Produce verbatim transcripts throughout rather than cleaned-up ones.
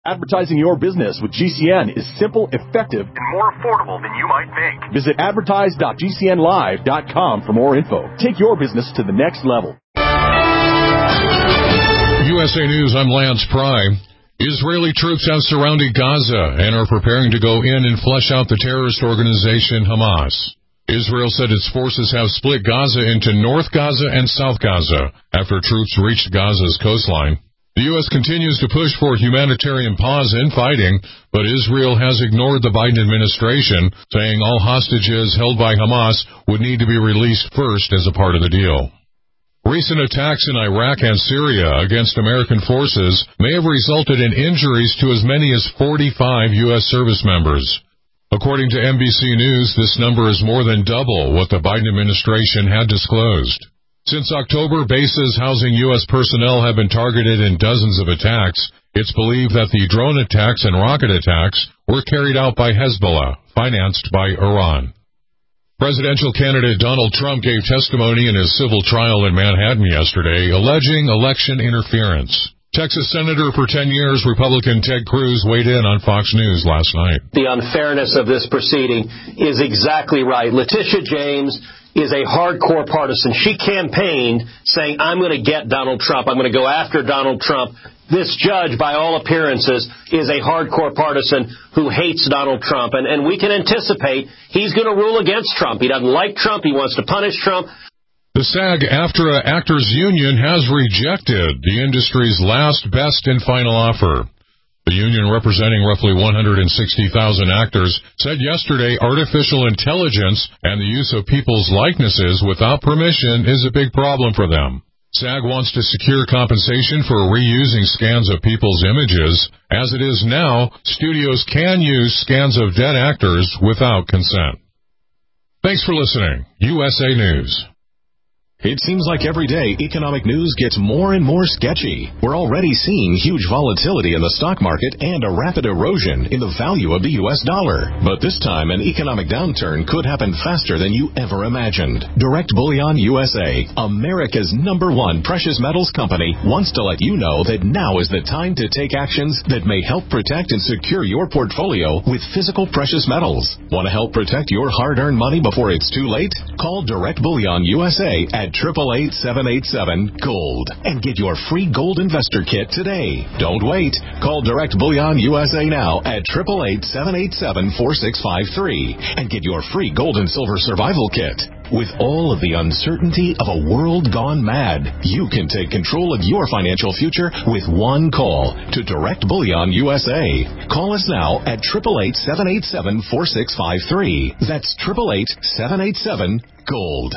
Advertising your business with G C N is simple, effective, and more affordable than you might think. Visit advertise dot g c n live dot com for more info. Take your business to the next level. U S A News, I'm Lance Pry. Israeli troops have surrounded Gaza and are preparing to go in and flush out the terrorist organization Hamas. Israel said its forces have split Gaza into North Gaza and South Gaza after troops reached Gaza's coastline. The U S continues to push for humanitarian pause in fighting, but Israel has ignored the Biden administration, saying all hostages held by Hamas would need to be released first as a part of the deal. Recent attacks in Iraq and Syria against American forces may have resulted in injuries to as many as forty-five U S service members. According to N B C News, this number is more than double what the Biden administration had disclosed. Since October, bases housing U S personnel have been targeted in dozens of attacks. It's believed that the drone attacks and rocket attacks were carried out by Hezbollah, financed by Iran. Presidential candidate Donald Trump gave testimony in his civil trial in Manhattan yesterday, alleging election interference. Texas Senator for ten years, Republican Ted Cruz, weighed in on Fox News last night. The unfairness of this proceeding is exactly right. Letitia James is a hardcore partisan. She campaigned saying, I'm going to get Donald Trump. I'm going to go after Donald Trump. This judge, by all appearances, is a hardcore partisan who hates Donald Trump. And, and we can anticipate he's going to rule against Trump. He doesn't like Trump. He wants to punish Trump. The SAG-AFTRA Actors Union has rejected the industry's last, best, and final offer. The union, representing roughly one hundred sixty thousand actors, said yesterday artificial intelligence and the use of people's likenesses without permission is a big problem for them. SAG wants to secure compensation for reusing scans of people's images. As it is now, studios can use scans of dead actors without consent. Thanks for listening. U S A News. It seems like every day economic news gets more and more sketchy. We're already seeing huge volatility in the stock market and a rapid erosion in the value of the U S dollar. But this time, an economic downturn could happen faster than you ever imagined. Direct Bullion U S A, America's number one precious metals company, wants to let you know that now is the time to take actions that may help protect and secure your portfolio with physical precious metals. Want to help protect your hard-earned money before it's too late? Call Direct Bullion U S A at eight eight eight, seven eight seven, GOLD and get your free gold investor kit today. Don't wait. Call Direct Bullion U S A now at eight eight eight, seven eight seven, four six five three and get your free gold and silver survival kit. With all of the uncertainty of a world gone mad, you can take control of your financial future with one call to Direct Bullion U S A. Call us now at eight eight eight, seven eight seven, four six five three. That's eight eight eight, seven eight seven, GOLD.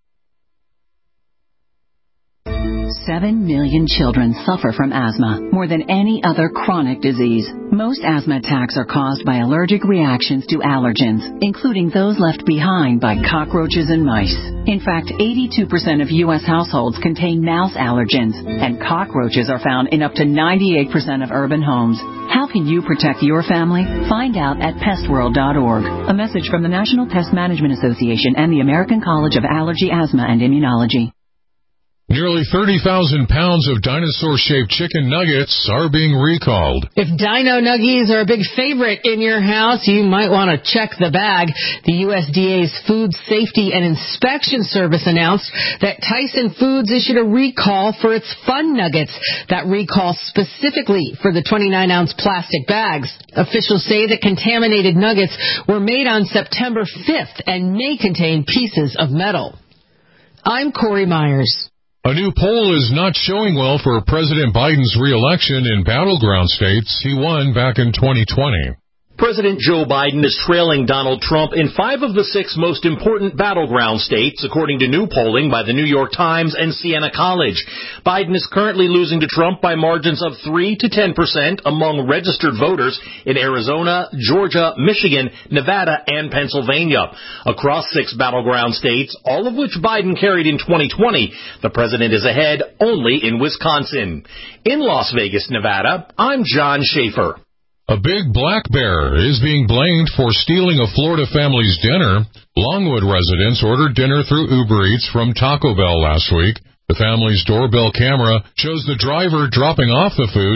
Seven million children suffer from asthma, more than any other chronic disease. Most asthma attacks are caused by allergic reactions to allergens, including those left behind by cockroaches and mice. In fact, eighty-two percent of U S households contain mouse allergens, and cockroaches are found in up to ninety-eight percent of urban homes. How can you protect your family? Find out at pest world dot org. A message from the National Pest Management Association and the American College of Allergy, Asthma, and Immunology. Nearly thirty thousand pounds of dinosaur-shaped chicken nuggets are being recalled. If Dino Nuggies are a big favorite in your house, you might want to check the bag. The U S D A's Food Safety and Inspection Service announced that Tyson Foods issued a recall for its Fun Nuggets. That recall specifically for the twenty-nine ounce plastic bags. Officials say the contaminated nuggets were made on September fifth and may contain pieces of metal. I'm Corey Myers. A new poll is not showing well for President Biden's re-election in battleground states he won back in twenty twenty. President Joe Biden is trailing Donald Trump in five of the six most important battleground states, according to new polling by the New York Times and Siena College. Biden is currently losing to Trump by margins of three to ten percent among registered voters in Arizona, Georgia, Michigan, Nevada, and Pennsylvania. Across six battleground states, all of which Biden carried in twenty twenty, the president is ahead only in Wisconsin. In Las Vegas, Nevada, I'm John Schaefer. A big black bear is being blamed for stealing a Florida family's dinner. Longwood residents ordered dinner through Uber Eats from Taco Bell last week. The family's doorbell camera shows the driver dropping off the food.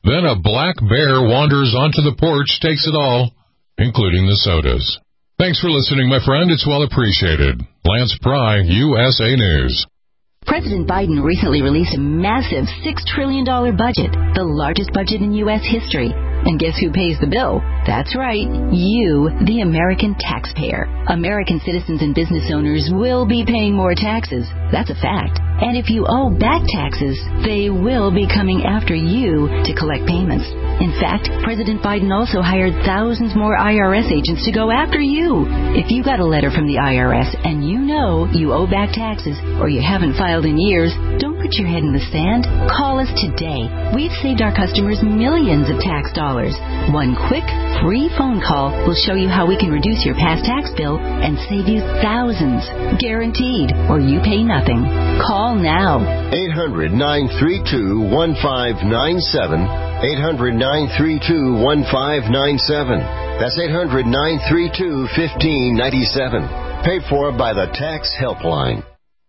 Then a black bear wanders onto the porch, takes it all, including the sodas. Thanks for listening, my friend. It's well appreciated. Lance Pry, U S A News. President Biden recently released a massive six trillion dollars budget, the largest budget in U S history. And guess who pays the bill? That's right, you, the American taxpayer. American citizens and business owners will be paying more taxes. That's a fact. And if you owe back taxes, they will be coming after you to collect payments. In fact, President Biden also hired thousands more I R S agents to go after you. If you got a letter from the I R S and you know you owe back taxes or you haven't filed in years, don't put your head in the sand. Call us today. We've saved our customers millions of tax dollars. One quick, free phone call will show you how we can reduce your past tax bill and save you thousands. Guaranteed, or you pay nothing. Call now. eight hundred, nine three two, one five nine seven. eight hundred, nine three two, one five nine seven. That's eight hundred, nine three two, one five nine seven. Paid for by the Tax Helpline.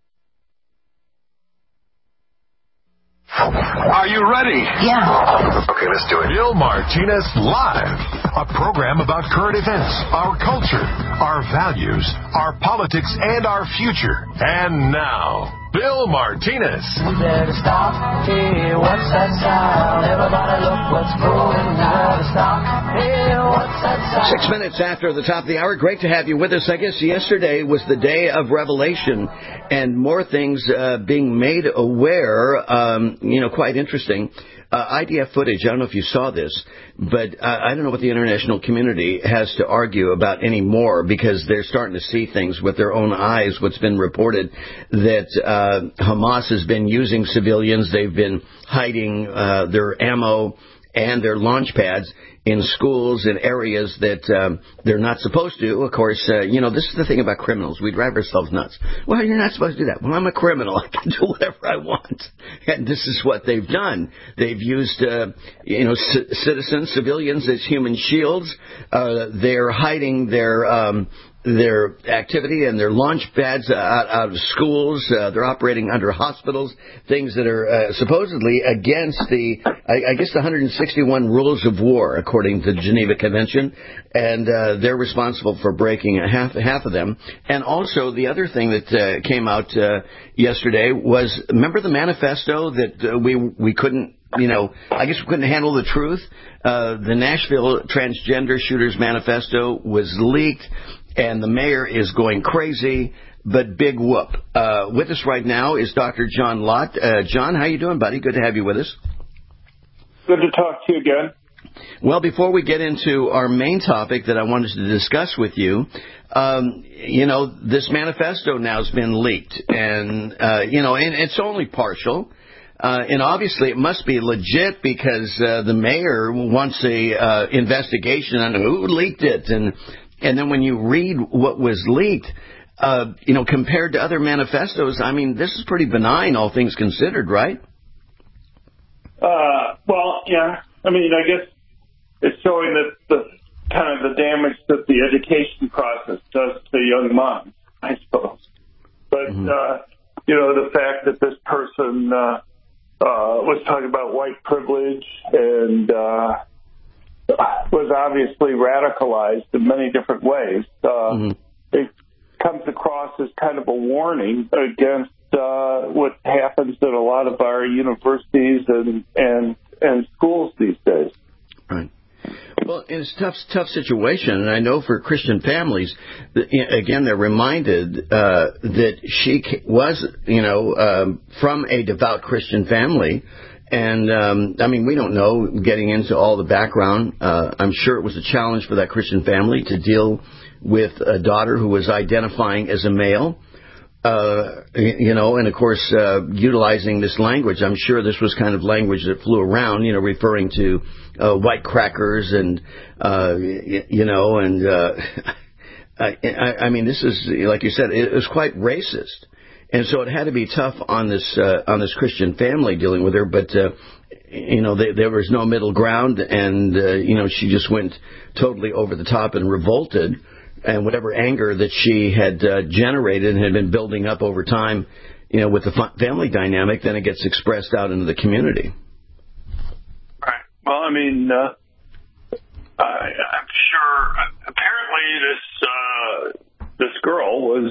Are you ready? Yeah. Okay, let's do it. Bill Martinez Live, a program about current events, our culture, our values, our politics, and our future. And now, Bill Martinez. We better stop. Hey, what's that sound? Everybody look what's going on. Stop. Hey, what's that sound? Six minutes after the top of the hour. Great to have you with us. I guess yesterday was the day of revelation and more things uh, being made aware. Um, you know, quite interesting. Uh, I D F footage, I don't know if you saw this, but uh, I don't know what the international community has to argue about anymore because they're starting to see things with their own eyes. What's been reported that uh, Hamas has been using civilians. They've been hiding uh, their ammo and their launch pads in schools and areas that um, they're not supposed to. Of course, uh, you know, this is the thing about criminals. We drive ourselves nuts. Well, you're not supposed to do that. Well, I'm a criminal. I can do whatever I want. And this is what they've done. They've used, uh, you know, c- citizens, civilians as human shields. Uh, they're hiding their... Um, their activity and their launch pads out, out of schools. Uh, they're operating under hospitals, things that are uh, supposedly against the, I, I guess, the one hundred sixty-one rules of war, according to the Geneva Convention, and uh, they're responsible for breaking half half of them. And also, the other thing that uh, came out uh, yesterday was, remember the manifesto that uh, we we couldn't, you know, I guess we couldn't handle the truth? Uh, the Nashville Transgender Shooters Manifesto was leaked. And the mayor is going crazy, but big whoop. Uh, with us right now is Doctor John Lott. Uh, John, how you doing, buddy? Good to have you with us. Good to talk to you again. Well, before we get into our main topic that I wanted to discuss with you, um, you know, this manifesto now has been leaked. And, uh, you know, and it's only partial. Uh, and obviously it must be legit because uh, the mayor wants a uh, investigation on who leaked it. And And then when you read what was leaked, uh, you know, compared to other manifestos, I mean, this is pretty benign, all things considered, right? Uh, well, yeah. I mean, I guess it's showing that the kind of the damage that the education process does to young minds, I suppose. But, mm-hmm. uh, you know, the fact that this person uh, uh, was talking about white privilege and... Uh, was obviously radicalized in many different ways. Uh, mm-hmm. It comes across as kind of a warning against uh, what happens at a lot of our universities and, and, and schools these days. Right. Well, it's a tough, tough situation, and I know for Christian families, again, they're reminded uh, that she was, you know, um, from a devout Christian family. And, um, I mean, we don't know, getting into all the background. Uh, I'm sure it was a challenge for that Christian family to deal with a daughter who was identifying as a male, uh, you know, and, of course, uh, utilizing this language. I'm sure this was kind of language that flew around, you know, referring to uh, white crackers and, uh, you know, and, uh, I, I mean, this is, like you said, it was quite racist. And so it had to be tough on this uh, on this Christian family dealing with her, but uh, you know they, there was no middle ground, and uh, you know she just went totally over the top and revolted, and whatever anger that she had uh, generated and had been building up over time, you know, with the family dynamic, then it gets expressed out into the community. Right. Well, I mean, uh, I, I'm sure. Apparently, this uh, this girl was,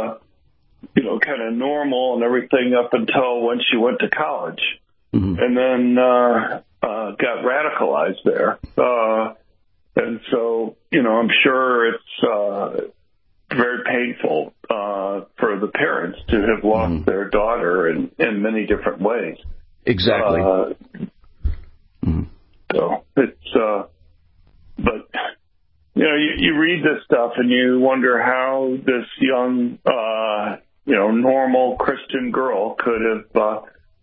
uh, you know, kind of normal and everything up until when she went to college, mm-hmm. and then uh, uh, got radicalized there. Uh, and so, you know, I'm sure it's uh, very painful uh, for the parents to have lost mm-hmm. their daughter in, in many different ways. Exactly. Uh, mm-hmm. So it's, uh, but, you know, you, you read this stuff and you wonder how this young, uh, you know, normal Christian girl could have uh,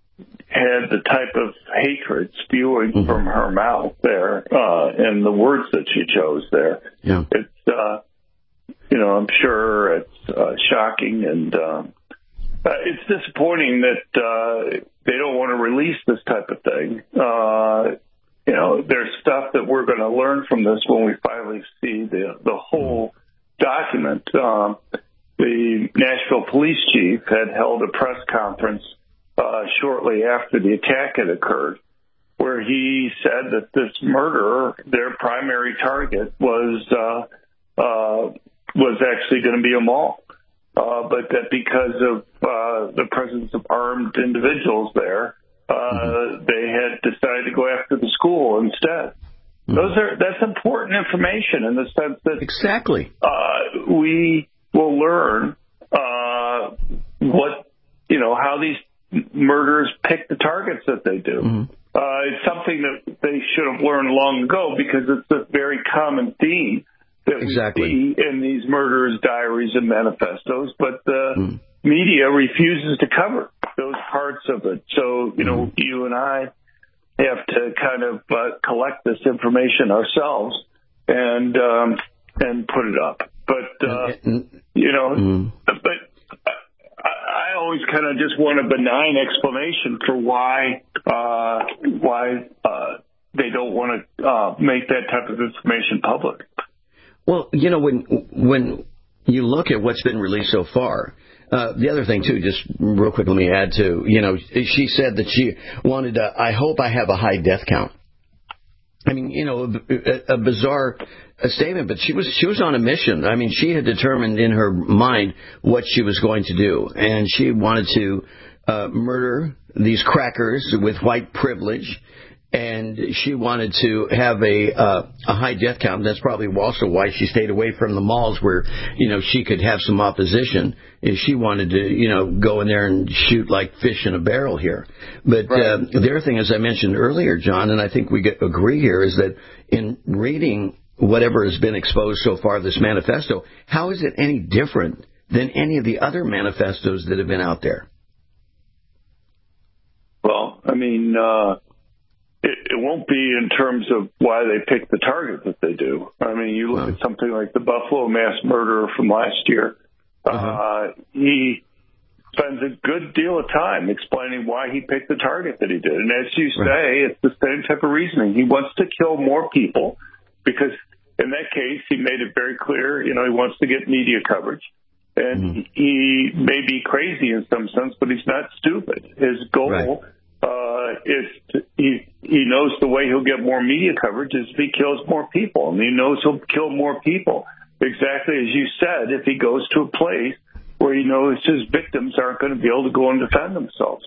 had the type of hatred spewing mm-hmm. from her mouth there uh, and the words that she chose there. Yeah. It's, uh, you know, I'm sure it's uh, shocking and uh, it's disappointing that uh, they don't want to release this type of thing. Uh, You know, there's stuff that we're going to learn from this when we finally see the the whole document. Um, the Nashville police chief had held a press conference uh, shortly after the attack had occurred, where he said that this murderer, their primary target, was uh, uh, was actually going to be a mall, uh, but that because of uh, the presence of armed individuals there, Uh, mm-hmm. they had decided to go after the school instead. Mm-hmm. Those are that's important information in the sense that exactly uh, we will learn uh, what you know how these murderers pick the targets that they do. Mm-hmm. Uh, it's something that they should have learned long ago because it's a very common theme that exactly. we see in these murderers' diaries and manifestos, but the mm-hmm. media refuses to cover those parts of it. So, you know, mm-hmm. you and I have to kind of uh, collect this information ourselves and um, and put it up. But, uh, you know, mm-hmm. but I always kind of just want a benign explanation for why uh, why uh, they don't want to uh, make that type of information public. Well, you know, when when you look at what's been released so far, Uh, the other thing, too, just real quick, let me add to, you know, she said that she wanted, uh, I hope I have a high death count. I mean, you know, a, a bizarre statement, but she was she was on a mission. I mean, she had determined in her mind what she was going to do, and she wanted to uh, murder these crackers with white privilege. And she wanted to have a uh, a high death count. That's probably also why she stayed away from the malls where, you know, she could have some opposition. If she wanted to, you know, go in there and shoot like fish in a barrel here. But right. uh, the other thing, as I mentioned earlier, John, and I think we get, agree here, is that in reading whatever has been exposed so far, this manifesto, how is it any different than any of the other manifestos that have been out there? Well, I mean... Uh... It, it won't be in terms of why they pick the target that they do. I mean, you look wow. at something like the Buffalo mass murderer from last year. Uh-huh. Uh, he spends a good deal of time explaining why he picked the target that he did. And as you say, right. it's the same type of reasoning. He wants to kill more people because in that case, he made it very clear, you know, he wants to get media coverage. And mm-hmm. he may be crazy in some sense, but he's not stupid. His goal... Right. Uh, is to, he he knows the way he'll get more media coverage is if he kills more people, and he knows he'll kill more people. Exactly as you said, if he goes to a place where he knows his victims aren't going to be able to go and defend themselves.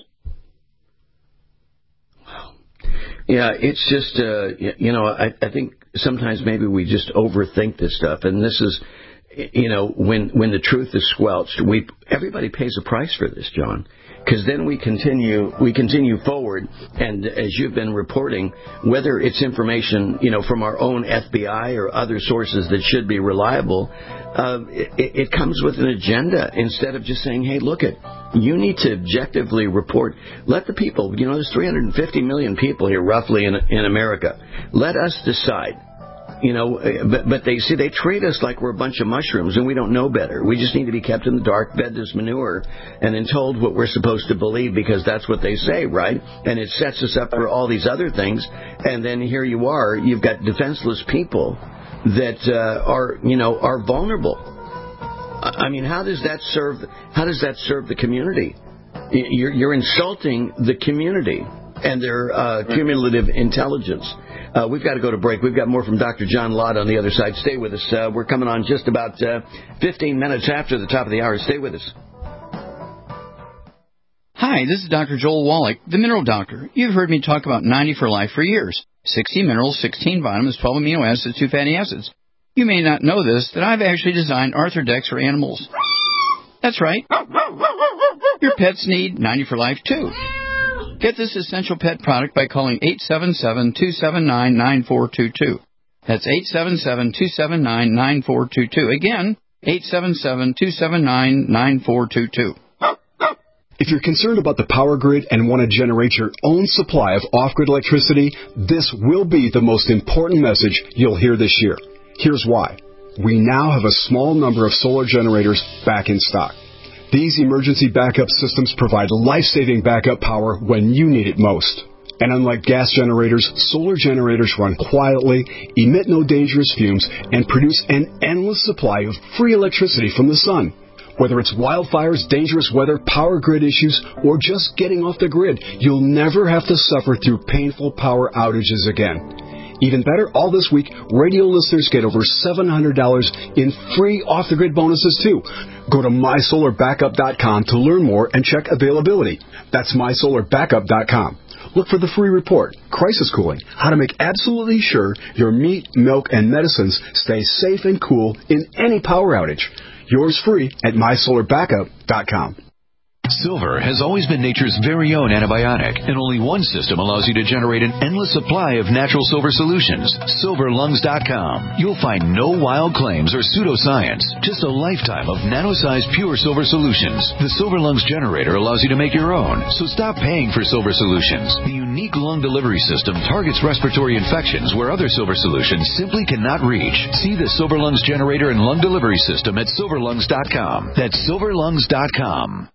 Yeah, it's just uh, you know I, I think sometimes maybe we just overthink this stuff, and this is you know when when the truth is squelched, we everybody pays a price for this, John. Because then we continue, we continue forward, and as you've been reporting, whether it's information, you know, from our own F B I or other sources that should be reliable, uh, it, it comes with an agenda instead of just saying, "Hey, look it, you need to objectively report." Let the people, you know, there's three hundred fifty million people here roughly in in America. Let us decide. You know, but, but they see they treat us like we're a bunch of mushrooms and we don't know better. We just need to be kept in the dark, fed this manure, and then told what we're supposed to believe because that's what they say, right? And it sets us up for all these other things. And then here you are, you've got defenseless people that uh, are, you know, are vulnerable. I mean, how does that serve? How does that serve the community? You're, you're insulting the community and their uh, cumulative intelligence. Uh, we've got to go to break. We've got more from Doctor John Lott on the other side. Stay with us. Uh, we're coming on just about uh, fifteen minutes after the top of the hour. Stay with us. Hi, this is Doctor Joel Wallach, the Mineral Doctor. You've heard me talk about ninety for Life for years. sixty minerals, sixteen vitamins, twelve amino acids, two fatty acids. You may not know this, that I've actually designed Arthrodex for animals. That's right. Your pets need ninety for Life, too. Get this essential pet product by calling eight seven seven, two seven nine, nine four two two. That's eight seven seven, two seven nine, nine four two two. Again, eight seven seven, two seven nine, nine four two two. If you're concerned about the power grid and want to generate your own supply of off-grid electricity, this will be the most important message you'll hear this year. Here's why. We now have a small number of solar generators back in stock. These emergency backup systems provide life-saving backup power when you need it most. And unlike gas generators, solar generators run quietly, emit no dangerous fumes, and produce an endless supply of free electricity from the sun. Whether it's wildfires, dangerous weather, power grid issues, or just getting off the grid, you'll never have to suffer through painful power outages again. Even better, all this week, radio listeners get over seven hundred dollars in free off-the-grid bonuses, too. Go to my solar backup dot com to learn more and check availability. That's my solar backup dot com. Look for the free report, Crisis Cooling, how to make absolutely sure your meat, milk, and medicines stay safe and cool in any power outage. Yours free at my solar backup dot com. Silver has always been nature's very own antibiotic, and only one system allows you to generate an endless supply of natural silver solutions. silver lungs dot com. You'll find no wild claims or pseudoscience, just a lifetime of nano-sized pure silver solutions. The Silver Lungs generator allows you to make your own, so stop paying for silver solutions. The unique lung delivery system targets respiratory infections where other silver solutions simply cannot reach. See the Silver Lungs generator and lung delivery system at silver lungs dot com. That's silver lungs dot com.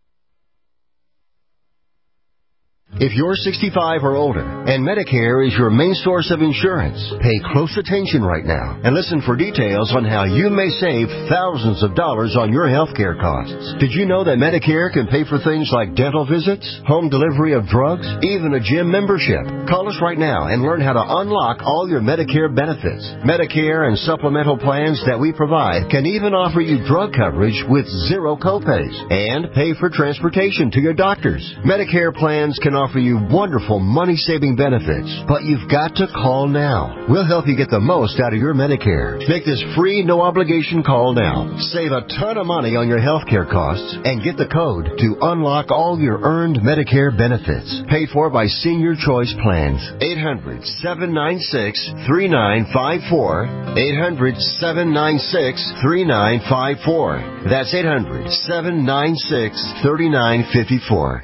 If you're sixty-five or older and Medicare is your main source of insurance, pay close attention right now and listen for details on how you may save thousands of dollars on your health care costs. Did you know that Medicare can pay for things like dental visits, home delivery of drugs, even a gym membership? Call us right now and learn how to unlock all your Medicare benefits. Medicare and supplemental plans that we provide can even offer you drug coverage with zero copays and pay for transportation to your doctors. Medicare plans can offer you wonderful money-saving benefits, but you've got to call now. We'll help you get the most out of your Medicare. Make this free, no-obligation call now. Save a ton of money on your health care costs and get the code to unlock all your earned Medicare benefits. Paid for by Senior Choice Plans. eight hundred, seven nine six, three nine five four. eight hundred, seven nine six, three nine five four. That's eight hundred, seven nine six, three nine five four.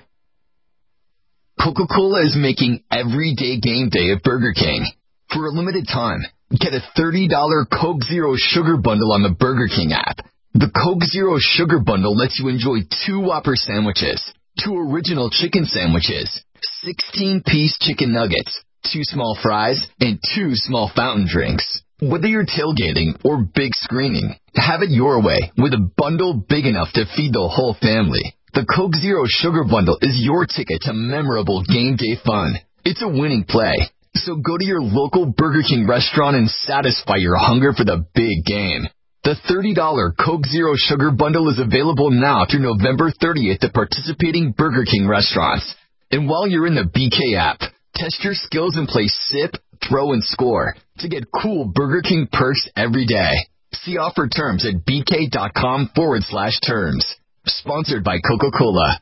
Coca-Cola is making everyday game day at Burger King. For a limited time, get a thirty dollars Coke Zero Sugar Bundle on the Burger King app. The Coke Zero Sugar Bundle lets you enjoy two Whopper sandwiches, two original chicken sandwiches, sixteen-piece chicken nuggets, two small fries, and two small fountain drinks. Whether you're tailgating or big screening, have it your way with a bundle big enough to feed the whole family. The Coke Zero Sugar Bundle is your ticket to memorable game day fun. It's a winning play. So go to your local Burger King restaurant and satisfy your hunger for the big game. The thirty dollars Coke Zero Sugar Bundle is available now through November thirtieth at participating Burger King restaurants. And while you're in the B K app, test your skills and play Sip, Throw, and Score to get cool Burger King perks every day. See offer terms at bk.com forward slash terms. Sponsored by Coca-Cola.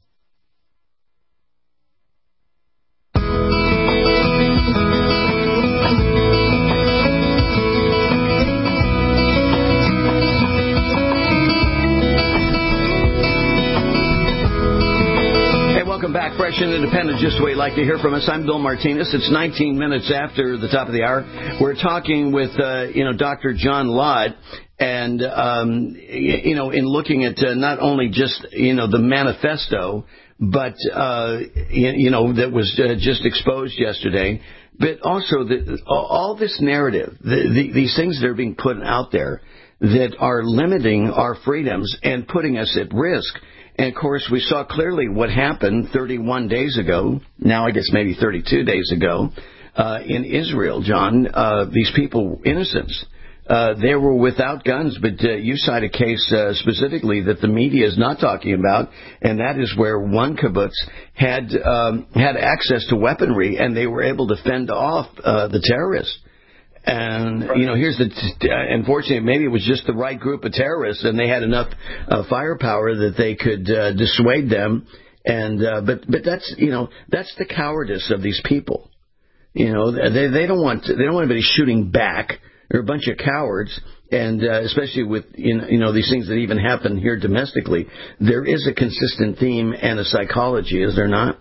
Hey, welcome back. Fresh and Independent, just the way you like to hear from us. I'm Bill Martinez. It's nineteen minutes after the top of the hour. We're talking with, uh, you know, Doctor John Lott. And, um, you know, in looking at uh, not only just, you know, the manifesto, but, uh, you know, that was uh, just exposed yesterday, but also the, all this narrative, the, the, these things that are being put out there that are limiting our freedoms and putting us at risk. And, of course, we saw clearly what happened thirty-one days ago, now I guess maybe thirty-two days ago, uh, in Israel, John, uh, these people, innocents, uh, they were without guns. But uh, you cite a case uh, specifically that the media is not talking about, and that is where one kibbutz had um, had access to weaponry, and they were able to fend off uh, the terrorists. And, you know, here's the, t- unfortunately, maybe it was just the right group of terrorists and they had enough uh, firepower that they could uh, dissuade them. And, uh, but, but that's, you know, that's the cowardice of these people. You know, they, they don't want, they don't want anybody shooting back. They're a bunch of cowards. And, uh, especially with, you know, these things that even happen here domestically, there is a consistent theme and a psychology, is there not?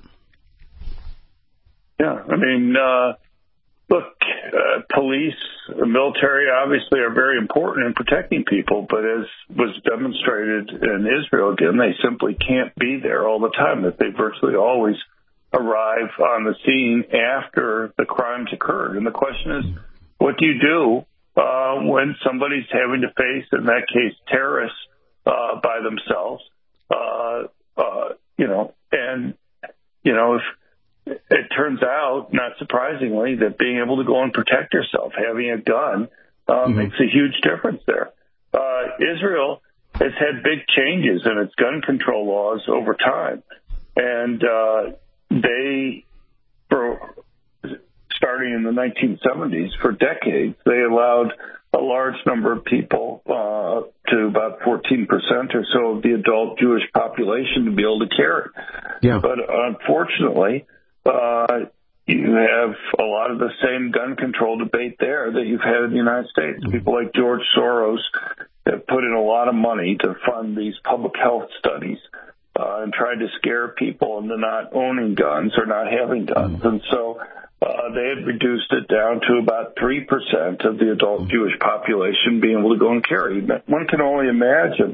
Yeah. I mean, uh, Look, uh, police, military obviously are very important in protecting people, but as was demonstrated in Israel, again, they simply can't be there all the time, that they virtually always arrive on the scene after the crimes occurred. And the question is, what do you do uh, when somebody's having to face, in that case, terrorists uh, by themselves? Uh, uh, you know, and, you know, if it turns out, not surprisingly, that being able to go and protect yourself, having a gun, uh, mm-hmm. makes a huge difference there. Uh, Israel has had big changes in its gun control laws over time. And uh, they, for starting in the nineteen seventies, for decades, they allowed a large number of people, uh, to about fourteen percent or so of the adult Jewish population, to be able to carry. Yeah. But unfortunately, Uh, you have a lot of the same gun control debate there that you've had in the United States. People like George Soros have put in a lot of money to fund these public health studies uh, and tried to scare people into not owning guns or not having guns. And so uh, they had reduced it down to about three percent of the adult Jewish population being able to go and carry. One can only imagine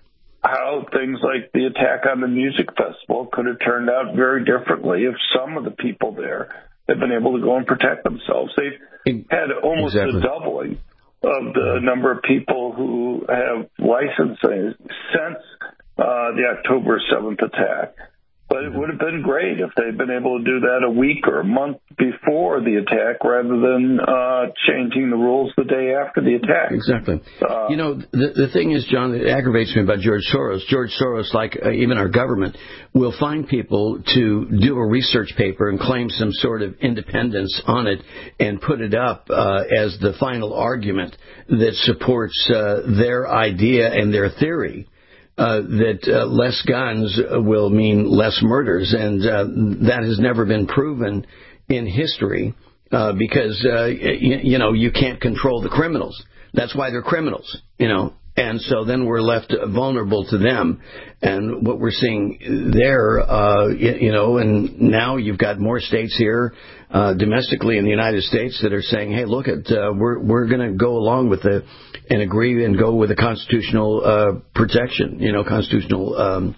how things like the attack on the music festival could have turned out very differently if some of the people there had been able to go and protect themselves. They've had almost exactly. a doubling of the number of people who have licenses since uh, the October seventh attack. But it would have been great if they'd been able to do that a week or a month before the attack rather than uh, changing the rules the day after the attack. Exactly. Uh, you know, the, the thing is, John, that aggravates me about George Soros. George Soros, like uh, even our government, will find people to do a research paper and claim some sort of independence on it and put it up uh, as the final argument that supports uh, their idea and their theory. Uh, that uh, less guns will mean less murders, and uh, that has never been proven in history uh, because, uh, you, you know, you can't control the criminals. That's why they're criminals, you know, and so then we're left vulnerable to them. And what we're seeing there, uh, you, you know, and now you've got more states here uh, domestically in the United States that are saying, hey, look, at uh, we're we're going to go along with the and agree and go with the constitutional uh, protection, you know, constitutional, um,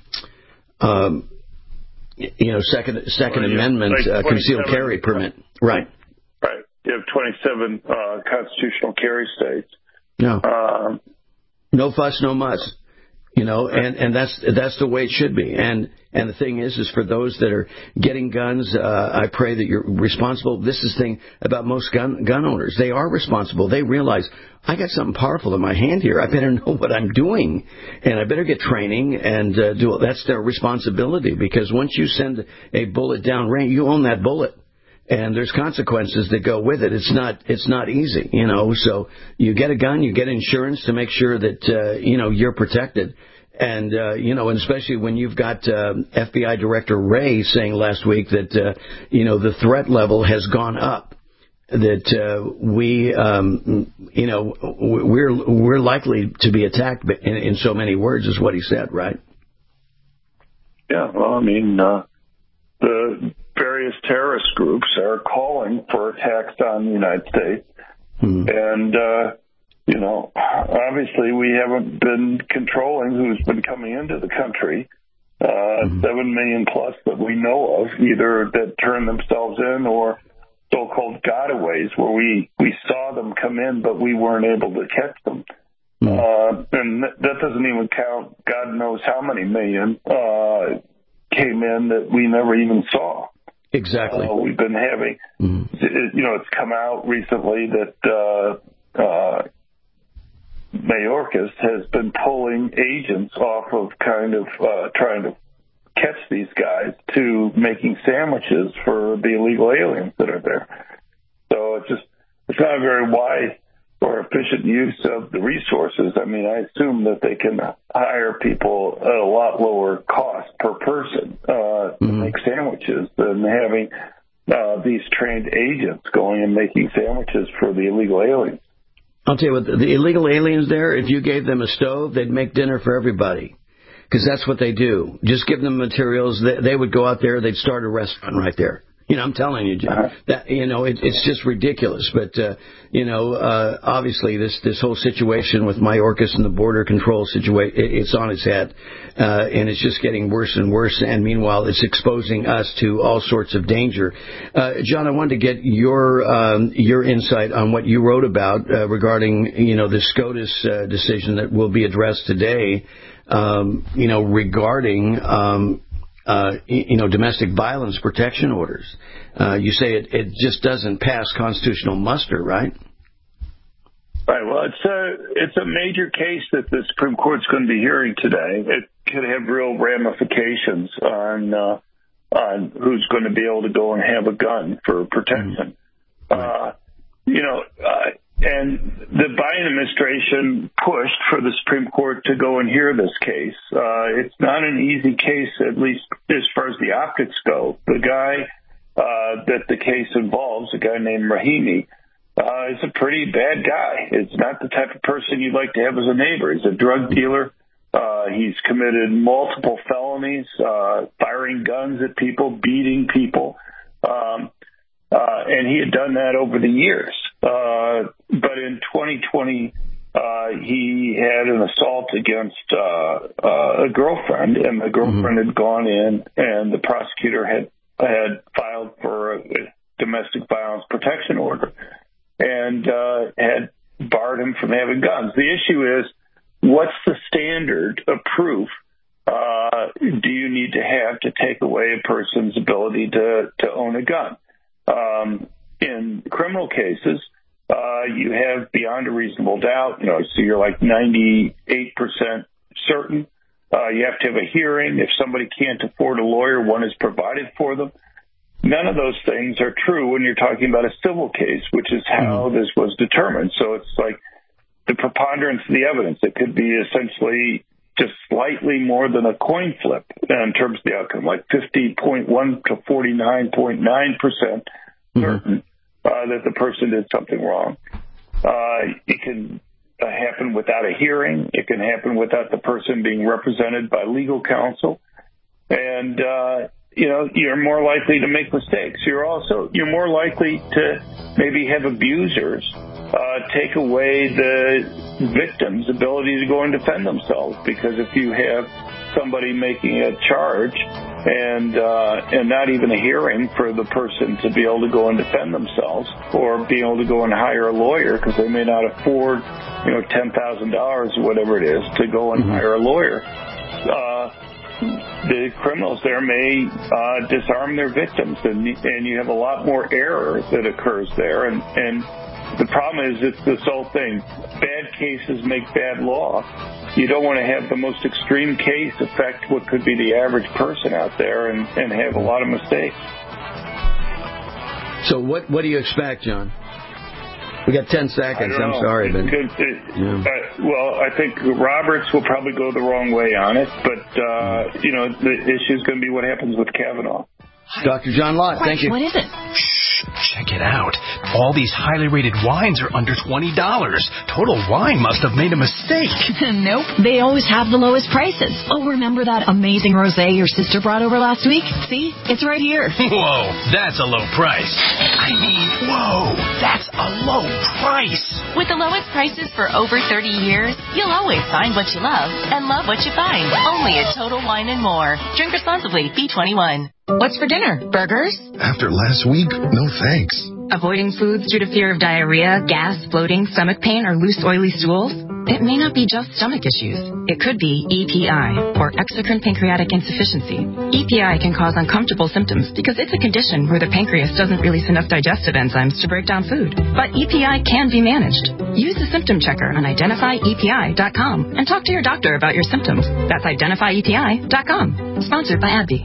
um, you know, Second Second well, Amendment like uh, concealed carry permit. Right. Right. You have twenty-seven uh, constitutional carry states. No. Um, no fuss, no muss. You know, and, and that's that's the way it should be. And and the thing is, is for those that are getting guns, uh, I pray that you're responsible. This is the thing about most gun gun owners. They are responsible. They realize, I got something powerful in my hand here. I better know what I'm doing, and I better get training and uh, do it. That's their responsibility, because once you send a bullet down range, you own that bullet. And there's consequences that go with it. It's not it's not easy, you know. So you get a gun, you get insurance to make sure that, uh, you know, you're protected. And, uh, you know, and especially when you've got uh, F B I Director Wray saying last week that, uh, you know, the threat level has gone up, that uh, we, um, you know, we're, we're likely to be attacked in, in so many words is what he said, right? Yeah, well, I mean, uh, the various terrorist groups are calling for attacks on the United States. Hmm. And, uh, you know, obviously we haven't been controlling who's been coming into the country. Uh, mm-hmm. Seven million plus that we know of, either that turned themselves in or so-called gotaways, where we, we saw them come in, but we weren't able to catch them. Mm-hmm. Uh, and that doesn't even count God knows how many million uh, came in that we never even saw. Exactly. Uh, we've been having, mm-hmm. you know, it's come out recently that uh, uh, Mayorkas has been pulling agents off of kind of uh, trying to catch these guys to making sandwiches for the illegal aliens that are there. So it's just, it's not a very wise or efficient use of the resources. I mean, I assume that they can hire people at a lot lower cost per person uh, mm-hmm. to make sandwiches than having uh, these trained agents going and making sandwiches for the illegal aliens. I'll tell you what, the, the illegal aliens there, if you gave them a stove, they'd make dinner for everybody. Because that's what they do. Just give them materials. They, they would go out there. They'd start a restaurant right there. You know, I'm telling you, Jim. Uh-huh. That, you know, it, it's just ridiculous. But, uh, you know, uh, obviously this, this whole situation with Mayorkas and the border control situation, it, it's on its head. Uh, and it's just getting worse and worse. And meanwhile, it's exposing us to all sorts of danger. Uh, John, I wanted to get your um, your insight on what you wrote about uh, regarding, you know, the SCOTUS uh, decision that will be addressed today, um, you know, regarding... Um, Uh, you know, domestic violence protection orders. Uh, you say it, it just doesn't pass constitutional muster, right? Right. Well, it's a it's a major case that the Supreme Court's going to be hearing today. It could have real ramifications on uh, on who's going to be able to go and have a gun for protection. Mm-hmm. Right. Uh, you know. Uh, And the Biden administration pushed for the Supreme Court to go and hear this case. Uh, it's not an easy case, at least as far as the optics go. The guy uh, that the case involves, a guy named Rahimi, uh, is a pretty bad guy. It's not the type of person you'd like to have as a neighbor. He's a drug dealer. Uh, he's committed multiple felonies, uh, firing guns at people, beating people. Um, uh, and he had done that over the years. Uh, but in twenty twenty, uh, he had an assault against uh, uh, a girlfriend, and the girlfriend mm-hmm. had gone in, and the prosecutor had had filed for a domestic violence protection order, and uh, had barred him from having guns. The issue is, what's the standard of proof uh, do you need to have to take away a person's ability to, to own a gun? Um, in criminal cases, uh, you have beyond a reasonable doubt, you know, so you're like ninety-eight percent certain. Uh, you have to have a hearing. If somebody can't afford a lawyer, one is provided for them. None of those things are true when you're talking about a civil case, which is how mm-hmm. this was determined. So it's like the preponderance of the evidence. It could be essentially just slightly more than a coin flip in terms of the outcome, like fifty point one to forty-nine point nine percent certain mm-hmm. uh, that the person did something wrong. Uh, it can uh, happen without a hearing. It can happen without the person being represented by legal counsel. And, uh, you know, you're more likely to make mistakes. You're also, you're more likely to maybe have abusers uh, take away the victim's ability to go and defend themselves. Because if you have somebody making a charge and uh, and not even a hearing for the person to be able to go and defend themselves, or being able to go and hire a lawyer because they may not afford, you know, ten thousand dollars or whatever it is to go and mm-hmm. hire a lawyer, uh, the criminals there may uh, disarm their victims, and, and you have a lot more error that occurs there. And, and the problem is, it's this whole thing. Bad cases make bad law. You don't want to have the most extreme case affect what could be the average person out there and, and have a lot of mistakes. So what what do you expect, John? We got ten seconds. I'm sorry, it but could, it, yeah. uh, well, I think Roberts will probably go the wrong way on it, but uh, you know, the issue is going to be what happens with Kavanaugh. Doctor John Lott, thank you. What is it? Shh, check it out. All these highly rated wines are under twenty dollars. Total Wine must have made a mistake. Nope, they always have the lowest prices. Oh, remember that amazing rosé your sister brought over last week? See, it's right here. Whoa, that's a low price. I mean, whoa, that's a low price. With the lowest prices for over thirty years, you'll always find what you love and love what you find. Only at Total Wine and More. Drink responsibly. B twenty-one. What's for dinner? Burgers? After last week, no thanks. Avoiding foods due to fear of diarrhea, gas, bloating, stomach pain, or loose, oily stools? It may not be just stomach issues. It could be E P I, or exocrine pancreatic insufficiency. E P I can cause uncomfortable symptoms because it's a condition where the pancreas doesn't release enough digestive enzymes to break down food. But E P I can be managed. Use the symptom checker on identify E P I dot com and talk to your doctor about your symptoms. That's identify E P I dot com. Sponsored by AbbVie.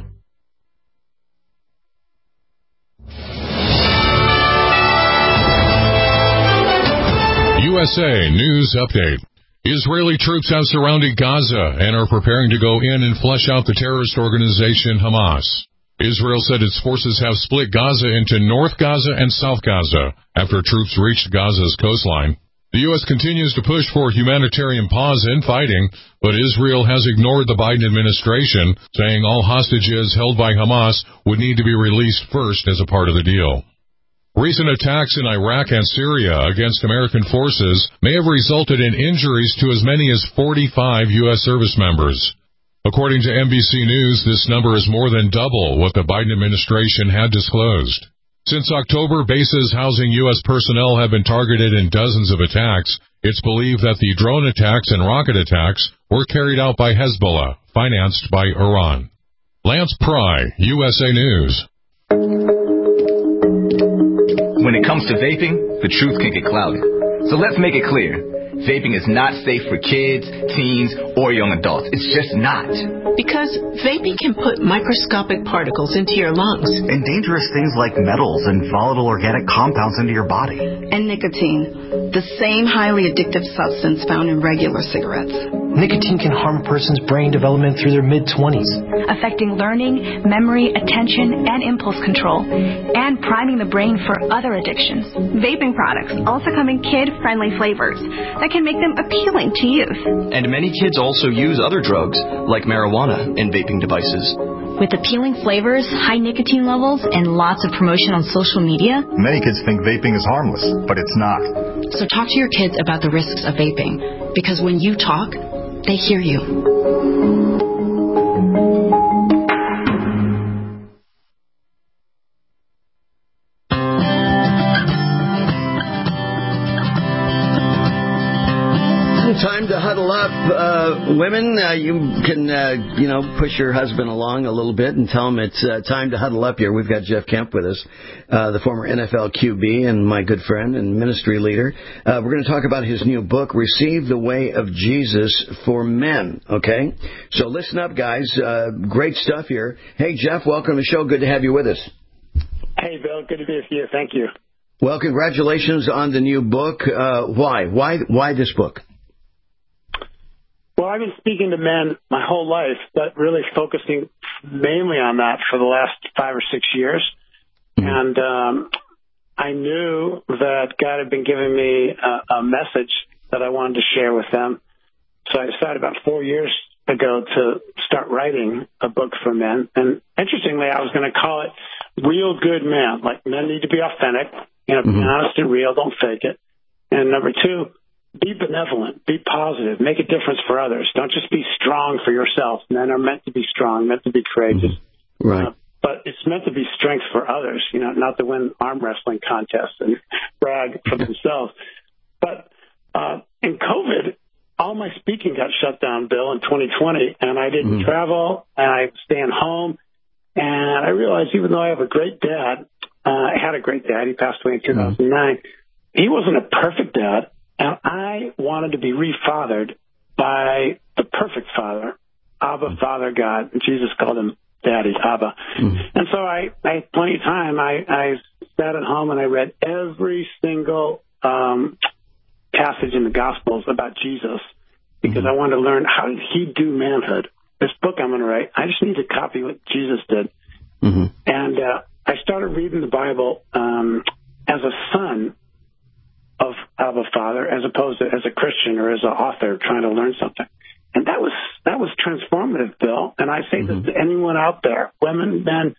U S A News Update. Israeli troops have surrounded Gaza and are preparing to go in and flush out the terrorist organization Hamas. Israel said its forces have split Gaza into North Gaza and South Gaza after troops reached Gaza's coastline. The U S continues to push for humanitarian pause in fighting, but Israel has ignored the Biden administration, saying all hostages held by Hamas would need to be released first as a part of the deal. Recent attacks in Iraq and Syria against American forces may have resulted in injuries to as many as forty-five U S service members. According to N B C News, this number is more than double what the Biden administration had disclosed. Since October, bases housing U S personnel have been targeted in dozens of attacks. It's believed that the drone attacks and rocket attacks were carried out by Hezbollah, financed by Iran. Lance Pry, U S A News. When it comes to vaping, the truth can get clouded. So let's make it clear. Vaping is not safe for kids, teens, or young adults. It's just not. Because vaping can put microscopic particles into your lungs. And dangerous things like metals and volatile organic compounds into your body. And nicotine, the same highly addictive substance found in regular cigarettes. Nicotine can harm a person's brain development through their mid-twenties. Affecting learning, memory, attention, and impulse control. And priming the brain for other addictions. Vaping products also come in kid-friendly flavors that can make them appealing to youth. And many kids also use other drugs, like marijuana, in vaping devices. With appealing flavors, high nicotine levels, and lots of promotion on social media, many kids think vaping is harmless, but it's not. So talk to your kids about the risks of vaping, because when you talk, they hear you. Time to huddle up. Uh, women, uh, you can, uh, you know, push your husband along a little bit and tell him it's uh, time to huddle up here. We've got Jeff Kemp with us, uh, the former N F L Q B and my good friend and ministry leader. Uh, we're going to talk about his new book, Receive the Way of Jesus for Men, okay? So listen up, guys. Uh, great stuff here. Hey, Jeff, welcome to the show. Good to have you with us. Hey, Bill. Good to be with you. Thank you. Well, congratulations on the new book. Uh, why? Why? Why this book? Well, I've been speaking to men my whole life, but really focusing mainly on that for the last five or six years. Mm-hmm. And um, I knew that God had been giving me a, a message that I wanted to share with them. So I decided about four years ago to start writing a book for men. And interestingly, I was going to call it Real Good Men. Like, men need to be authentic, you know, mm-hmm. be honest and real, don't fake it. And number two, be benevolent, be positive, make a difference for others. Don't just be strong for yourself. Men are meant to be strong, meant to be courageous. Right. Uh, but it's meant to be strength for others, you know, not to win arm wrestling contests and brag for themselves. But uh, in COVID, all my speaking got shut down, Bill, in twenty twenty, and I didn't mm-hmm. travel, and I was staying home. And I realized even though I have a great dad, uh, I had a great dad, he passed away in two thousand nine, mm-hmm. he wasn't a perfect dad. And I wanted to be refathered by the perfect father, Abba, Father God. Jesus called him Daddy, Abba. Mm-hmm. And so I, I had plenty of time. I, I sat at home and I read every single um, passage in the Gospels about Jesus because mm-hmm. I wanted to learn how did he do manhood. This book I'm going to write, I just need to copy what Jesus did. Mm-hmm. And uh, I started reading the Bible um, as a son of Abba Father, as opposed to as a Christian or as an author trying to learn something. And that was that was transformative, Bill. And I say mm-hmm. this to anyone out there, women, men,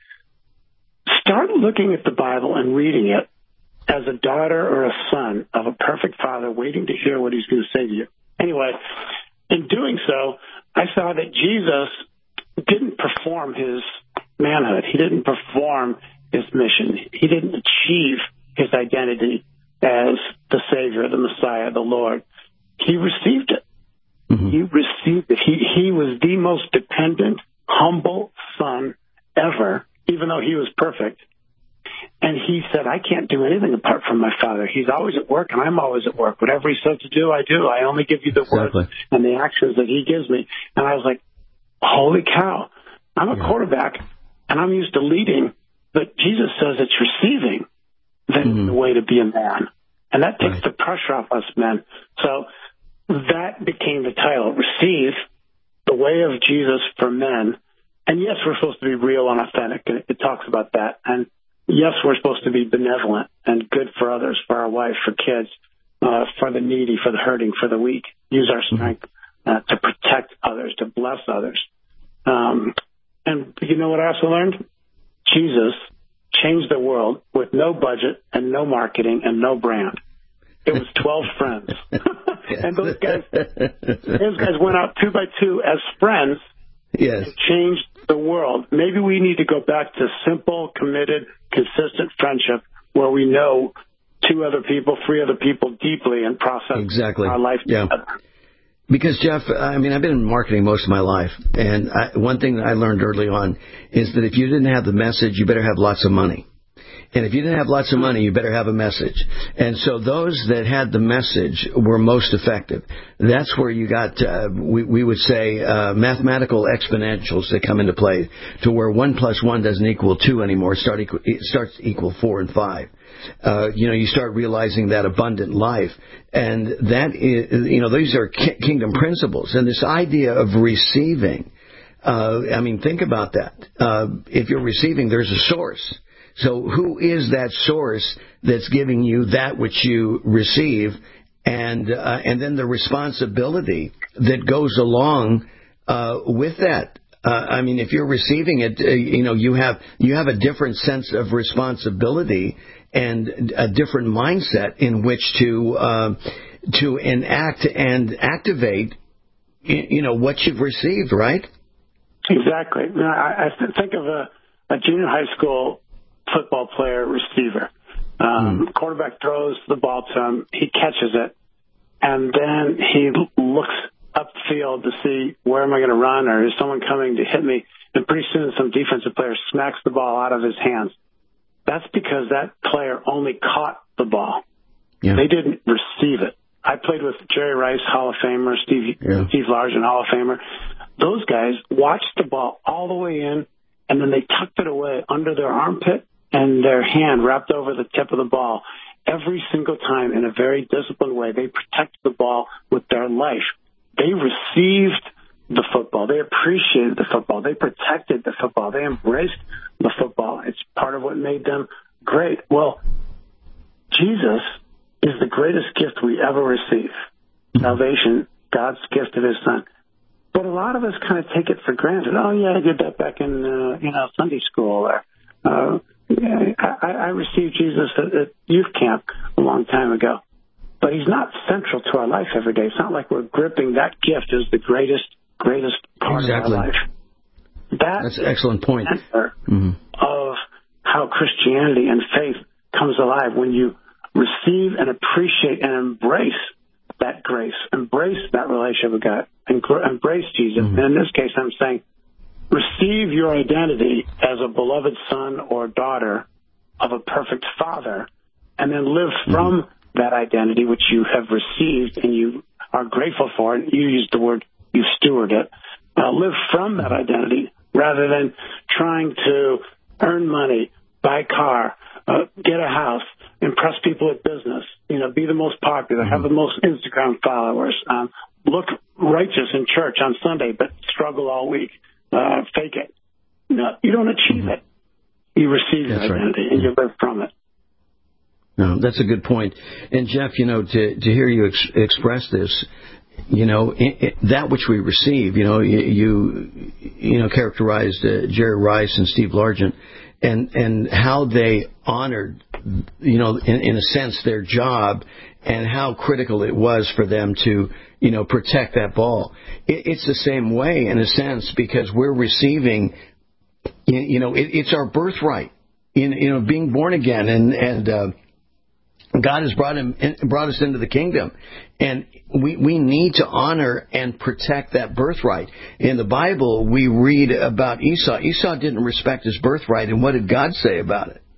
start looking at the Bible and reading it as a daughter or a son of a perfect father waiting to hear what he's going to say to you. Anyway, in doing so, I saw that Jesus didn't perform his manhood. He didn't perform his mission. He didn't achieve his identity as the Savior, the Messiah, the Lord. he received it. Mm-hmm. He received it. He, he was the most dependent, humble son ever, even though he was perfect. And he said, I can't do anything apart from my Father. He's always at work, and I'm always at work. Whatever he says to do, I do. I only give you the Exactly. words and the actions that he gives me. And I was like, holy cow. I'm a yeah. quarterback, and I'm used to leading, but Jesus says it's receiving that's mm-hmm. the way to be a man. And that takes right. the pressure off us men. So that became the title, Receive, the Way of Jesus for Men. And yes, we're supposed to be real and authentic, and it, it talks about that. And yes, we're supposed to be benevolent and good for others, for our wife, for kids, uh, for the needy, for the hurting, for the weak. Use our strength uh, to protect others, to bless others. Um, and you know what I also learned? Jesus changed the world with no budget and no marketing and no brand. It was twelve friends. And those guys, those guys went out two by two as friends. Yes. And changed the world. Maybe we need to go back to simple, committed, consistent friendship where we know two other people, three other people deeply and process exactly. our life yeah. together. Because, Jeff, I mean, I've been in marketing most of my life, and I, one thing that I learned early on is that if you didn't have the message, you better have lots of money. And if you didn't have lots of money, you better have a message. And so those that had the message were most effective. That's where you got, uh, we, we would say, uh, mathematical exponentials that come into play to where one plus one doesn't equal two anymore. It, start equal, it starts to equal four and five. Uh, you know, you start realizing that abundant life. And that is, you know, these are ki- kingdom principles. And this idea of receiving, uh, I mean, think about that. Uh, if you're receiving, there's a source. So who is that source that's giving you that which you receive, and uh, and then the responsibility that goes along uh, with that? Uh, I mean, if you're receiving it, uh, you know, you have you have a different sense of responsibility and a different mindset in which to uh, to enact and activate, you know, what you've received, right? Exactly. Now, I, I think of a, a junior high school football player, receiver. Um, mm. Quarterback throws the ball to him. He catches it. And then he looks upfield to see where am I going to run, or is someone coming to hit me? And pretty soon some defensive player smacks the ball out of his hands. That's because that player only caught the ball. Yeah. They didn't receive it. I played with Jerry Rice, Hall of Famer, Steve, yeah. Steve Largent, Hall of Famer. Those guys watched the ball all the way in, and then they tucked it away under their armpit, and their hand wrapped over the tip of the ball every single time in a very disciplined way. They protected the ball with their life. They received the football. They appreciated the football. They protected the football. They embraced the football. It's part of what made them great. Well, Jesus is the greatest gift we ever receive. Salvation, God's gift of his son. But a lot of us kind of take it for granted. Oh, yeah, I did that back in, uh, you know, Sunday school, or, uh, Yeah, I, I received Jesus at, at youth camp a long time ago, but he's not central to our life every day. It's not like we're gripping that gift as the greatest, greatest part exactly. of our life. That That's an excellent point. Mm-hmm. Of how Christianity and faith comes alive when you receive and appreciate and embrace that grace, embrace that relationship with God, and gr- embrace Jesus. Mm-hmm. And in this case, I'm saying, receive your identity as a beloved son or daughter of a perfect father, and then live from mm-hmm. that identity which you have received and you are grateful for. And you used the word, you steward it. Uh, live from that identity rather than trying to earn money, buy a car, uh, get a house, impress people at business, you know, be the most popular, mm-hmm. have the most Instagram followers, um, look righteous in church on Sunday, but struggle all week. Uh, fake it. No, you don't achieve mm-hmm. it. You receive That's your identity right. and you live from it. No, that's a good point. And Jeff, you know, to to hear you ex- express this, you know, it, it, that which we receive, you know, you you, you know characterized uh, Jerry Rice and Steve Largent, and and how they honored, you know, in, in a sense, their job, and how critical it was for them to, you know, protect that ball. It, it's the same way, in a sense, because we're receiving, you know, it, it's our birthright, in, you know, being born again, and and uh, God has brought him in, brought us into the kingdom, and we we need to honor and protect that birthright. In the Bible, we read about Esau. Esau didn't respect his birthright, and what did God say about it?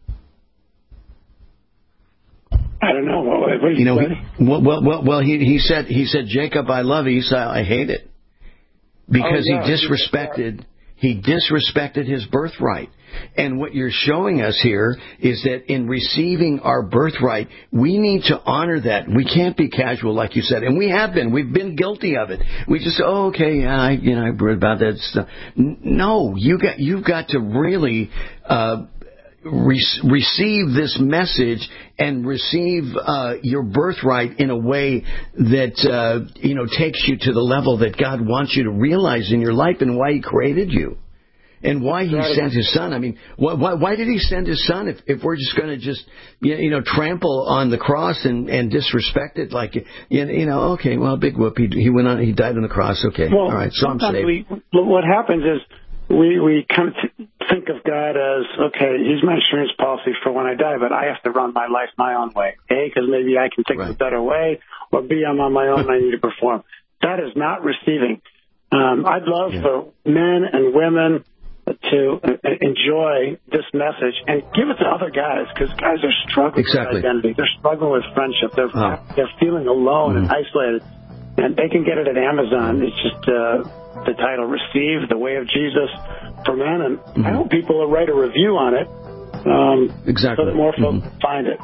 I don't know. What, what you know, he, well, well, well, well, he he said he said Jacob I love, Esau I hate it, because oh, yeah. he disrespected he disrespected his birthright. And what you're showing us here is that in receiving our birthright, we need to honor that. We can't be casual, like you said, and we have been. We've been guilty of it. We just, oh, okay, I, you know, I read about that stuff. No, you got, you've got to really uh, re- receive this message and receive uh, your birthright in a way that uh, you know takes you to the level that God wants you to realize in your life and why He created you. And why he sent his son. I mean, why, why, why did he send his son if, if we're just going to just, you know, trample on the cross and, and disrespect it? Like, you know, okay, well, big whoop. He, he went on, he died on the cross. Okay. Well, all right. So I'm saved. We, what happens is we, we kind of t- think of God as, okay, he's my insurance policy for when I die, but I have to run my life my own way. A, because maybe I can think right. of a better way, or B, I'm on my own and I need to perform. That is not receiving. Um, I'd love yeah. for men and women to enjoy this message and give it to other guys, because guys are struggling exactly. with identity. They're struggling with friendship. They're, oh. they're feeling alone mm-hmm. and isolated. And they can get it at Amazon. It's just uh, the title, Receive, The Way of Jesus for Men. And mm-hmm. I hope people will write a review on it um, exactly. so that more folks mm-hmm. find it.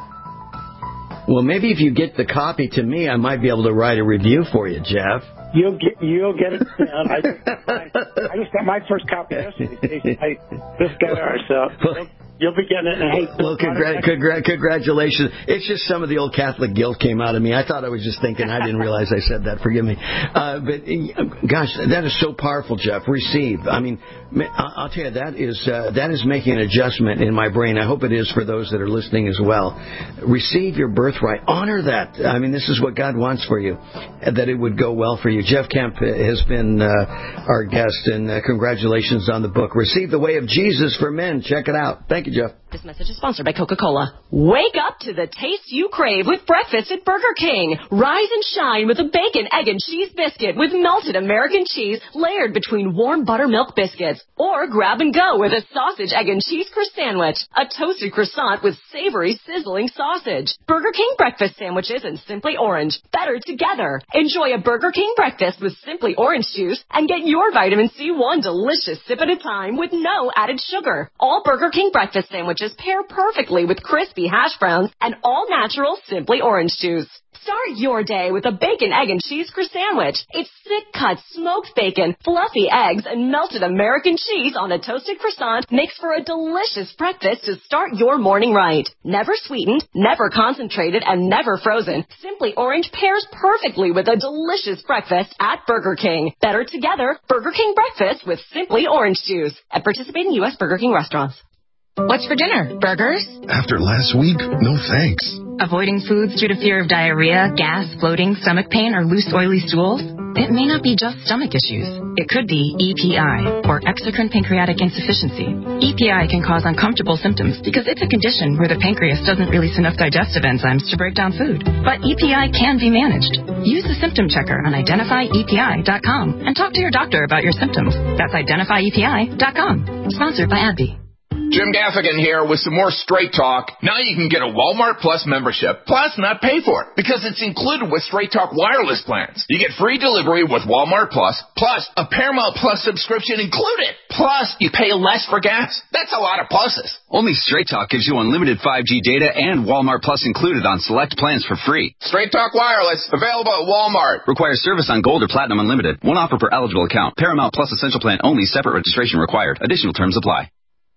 Well, maybe if you get the copy to me, I might be able to write a review for you, Jeff. You'll get you'll get it down. I just, I, I just got my first copy yesterday. I just got ours, so you'll, you'll be getting it. And hey, well, congra- congra- congratulations. It's just some of the old Catholic guilt came out of me. I thought I was just thinking. I didn't realize I said that. Forgive me. Uh, but gosh, that is so powerful, Jeff. Receive. I mean, I'll tell you, that is uh, that is making an adjustment in my brain. I hope it is for those that are listening as well. Receive your birthright. Honor that. I mean, this is what God wants for you, that it would go well for you. Jeff Kemp has been uh, our guest, and uh, congratulations on the book, Receive the Way of Jesus for Men. Check it out. Thank you, Jeff. This message is sponsored by Coca-Cola. Wake up to the taste you crave with breakfast at Burger King. Rise and shine with a bacon, egg, and cheese biscuit with melted American cheese layered between warm buttermilk biscuits. Or grab and go with a sausage, egg, and cheese crust sandwich. A toasted croissant with savory, sizzling sausage. Burger King breakfast sandwiches and Simply Orange. Better together. Enjoy a Burger King breakfast with Simply Orange juice and get your vitamin C one delicious sip at a time with no added sugar. All Burger King breakfast sandwiches pair perfectly with crispy hash browns and all-natural Simply Orange juice. Start your day with a bacon, egg, and cheese crust sandwich. It's thick-cut smoked bacon, fluffy eggs, and melted American cheese on a toasted croissant makes for a delicious breakfast to start your morning right. Never sweetened, never concentrated, and never frozen, Simply Orange pairs perfectly with a delicious breakfast at Burger King. Better together, Burger King breakfast with Simply Orange juice at participating U S Burger King restaurants. What's for dinner? Burgers? After last week, no thanks. Avoiding foods due to fear of diarrhea, gas, bloating, stomach pain, or loose, oily stools? It may not be just stomach issues. It could be E P I, or exocrine pancreatic insufficiency. E P I can cause uncomfortable symptoms because it's a condition where the pancreas doesn't release enough digestive enzymes to break down food. But E P I can be managed. Use the symptom checker on identify E P I dot com and talk to your doctor about your symptoms. That's identify E P I dot com. Sponsored by AbbVie. Jim Gaffigan here with some more Straight Talk. Now you can get a Walmart Plus membership, plus not pay for it, because it's included with Straight Talk wireless plans. You get free delivery with Walmart Plus, plus a Paramount Plus subscription included. Plus, you pay less for gas. That's a lot of pluses. Only Straight Talk gives you unlimited five G data and Walmart Plus included on select plans for free. Straight Talk wireless, available at Walmart. Requires service on Gold or Platinum Unlimited. One offer per eligible account. Paramount Plus Essential Plan only. Separate registration required. Additional terms apply.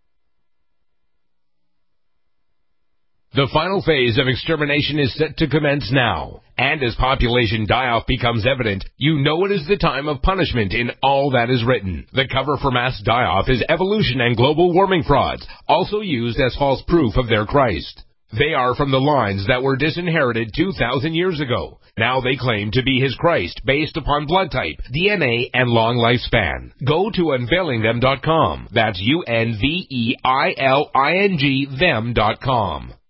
The final phase of extermination is set to commence now. And as population die-off becomes evident, you know it is the time of punishment in all that is written. The cover for mass die-off is evolution and global warming frauds, also used as false proof of their Christ. They are from the lines that were disinherited two thousand years ago. Now they claim to be his Christ based upon blood type, D N A, and long lifespan. Go to unveiling them dot com. That's U N V E I L I N G them dot com.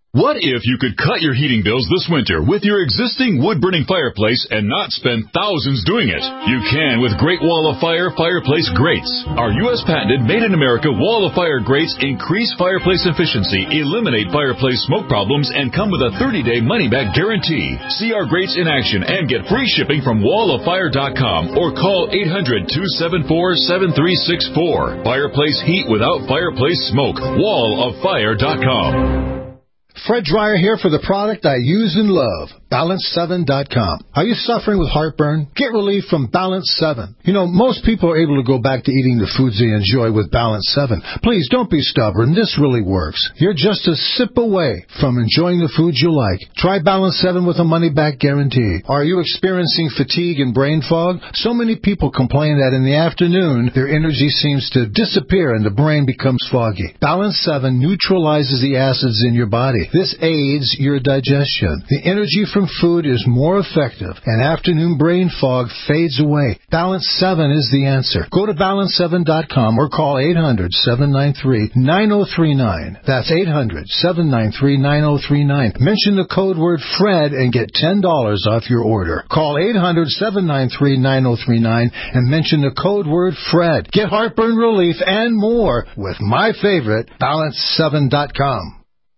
What if you could cut your heating bills this winter with your existing wood-burning fireplace and not spend thousands doing it? You can with Great Wall of Fire fireplace grates. Our U S patented made-in-America Wall of Fire grates increase fireplace efficiency, eliminate fireplace smoke problems, and come with a thirty-day money-back guarantee. See our grates in action and get free shipping from wall of fire dot com or call eight hundred, two seven four, seven three six four. Fireplace heat without fireplace smoke. wall of fire dot com. Fred Dreyer here for the product I use and love, balance seven dot com. Are you suffering with heartburn? Get relief from Balance seven. You know, most people are able to go back to eating the foods they enjoy with Balance seven. Please don't be stubborn. This really works. You're just a sip away from enjoying the foods you like. Try Balance seven with a money-back guarantee. Are you experiencing fatigue and brain fog? So many people complain that in the afternoon, their energy seems to disappear and the brain becomes foggy. Balance seven neutralizes the acids in your body. This aids your digestion. The energy from food is more effective, and afternoon brain fog fades away. Balance seven is the answer. Go to balance seven dot com or call eight hundred, seven nine three, nine oh three nine. That's eight hundred, seven nine three, nine oh three nine. Mention the code word FRED and get ten dollars off your order. Call eight hundred, seven nine three, nine oh three nine and mention the code word FRED. Get heartburn relief and more with my favorite, balance seven dot com.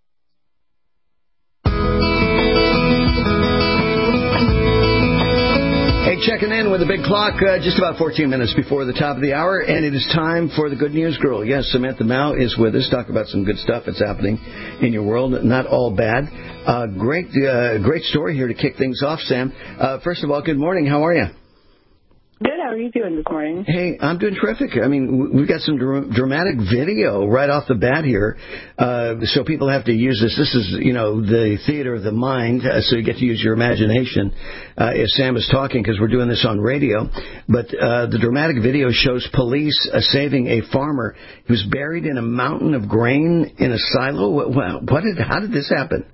Checking in with the big clock, uh, just about fourteen minutes before the top of the hour, and it is time for the Good News Girl. Yes, Samantha Mao is with us. Talk about some good stuff that's happening in your world. Not all bad. Uh, great, uh, great story here to kick things off, Sam. Uh, first of all, good morning. How are you? Good. How are you doing this morning? Hey, I'm doing terrific. I mean, we've got some dr- dramatic video right off the bat here, uh, so people have to use this. This is, you know, the theater of the mind, uh, so you get to use your imagination uh, as Sam is talking, because we're doing this on radio. But uh, the dramatic video shows police uh, saving a farmer who was buried in a mountain of grain in a silo. What, what did? How did this happen?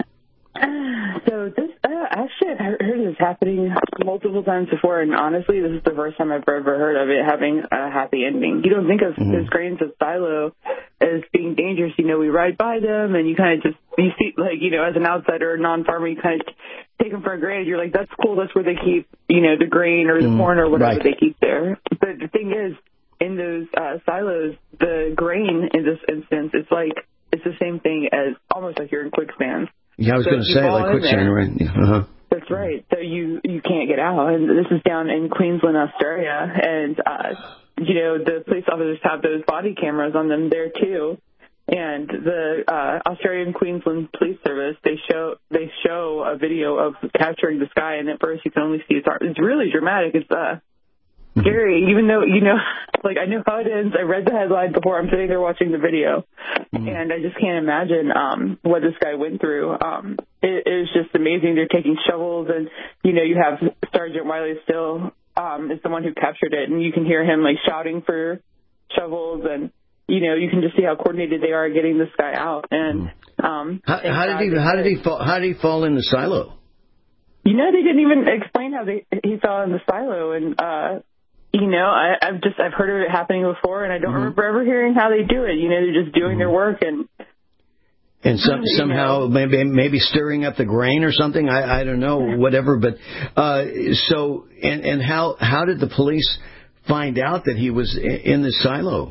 So this, uh, actually, I've heard this happening multiple times before, and honestly, this is the first time I've ever heard of it having a happy ending. You don't think of mm-hmm. those grains of silo as being dangerous. You know, we ride by them, and you kind of just, you see, like, you know, as an outsider or non-farmer, you kind of take them for granted. You're like, that's cool, that's where they keep, you know, the grain or the mm-hmm. corn or whatever right. they keep there. But the thing is, in those uh, silos, the grain in this instance, it's like, it's the same thing as, almost like you're in quicksand. Yeah, I was so going to say, like quicksand, right? Yeah. Uh-huh. That's right. So you, you can't get out. And this is down in Queensland, Australia. And, uh, you know, the police officers have those body cameras on them there, too. And the uh, Australian Queensland Police Service, they show they show a video of capturing this guy. And at first you can only see his arm. It's really dramatic. It's uh, scary, even though, you know, like, I know how it ends. I read the headline before. I'm sitting there watching the video, mm-hmm. and I just can't imagine um, what this guy went through. Um, it, it was just amazing. They're taking shovels, and, you know, you have Sergeant Wiley Still um, is the one who captured it, and you can hear him, like, shouting for shovels, and, you know, you can just see how coordinated they are getting this guy out. And um, how, how did he how did he fall how did he fall in the silo? You know, they didn't even explain how they, he fell in the silo, and uh, you know, I, I've just I've heard of it happening before, and I don't mm-hmm. remember ever hearing how they do it. You know, they're just doing mm-hmm. their work, and and some, somehow know. maybe maybe stirring up the grain or something. I, I don't know, whatever. But uh, so and and how how did the police find out that he was in the silo?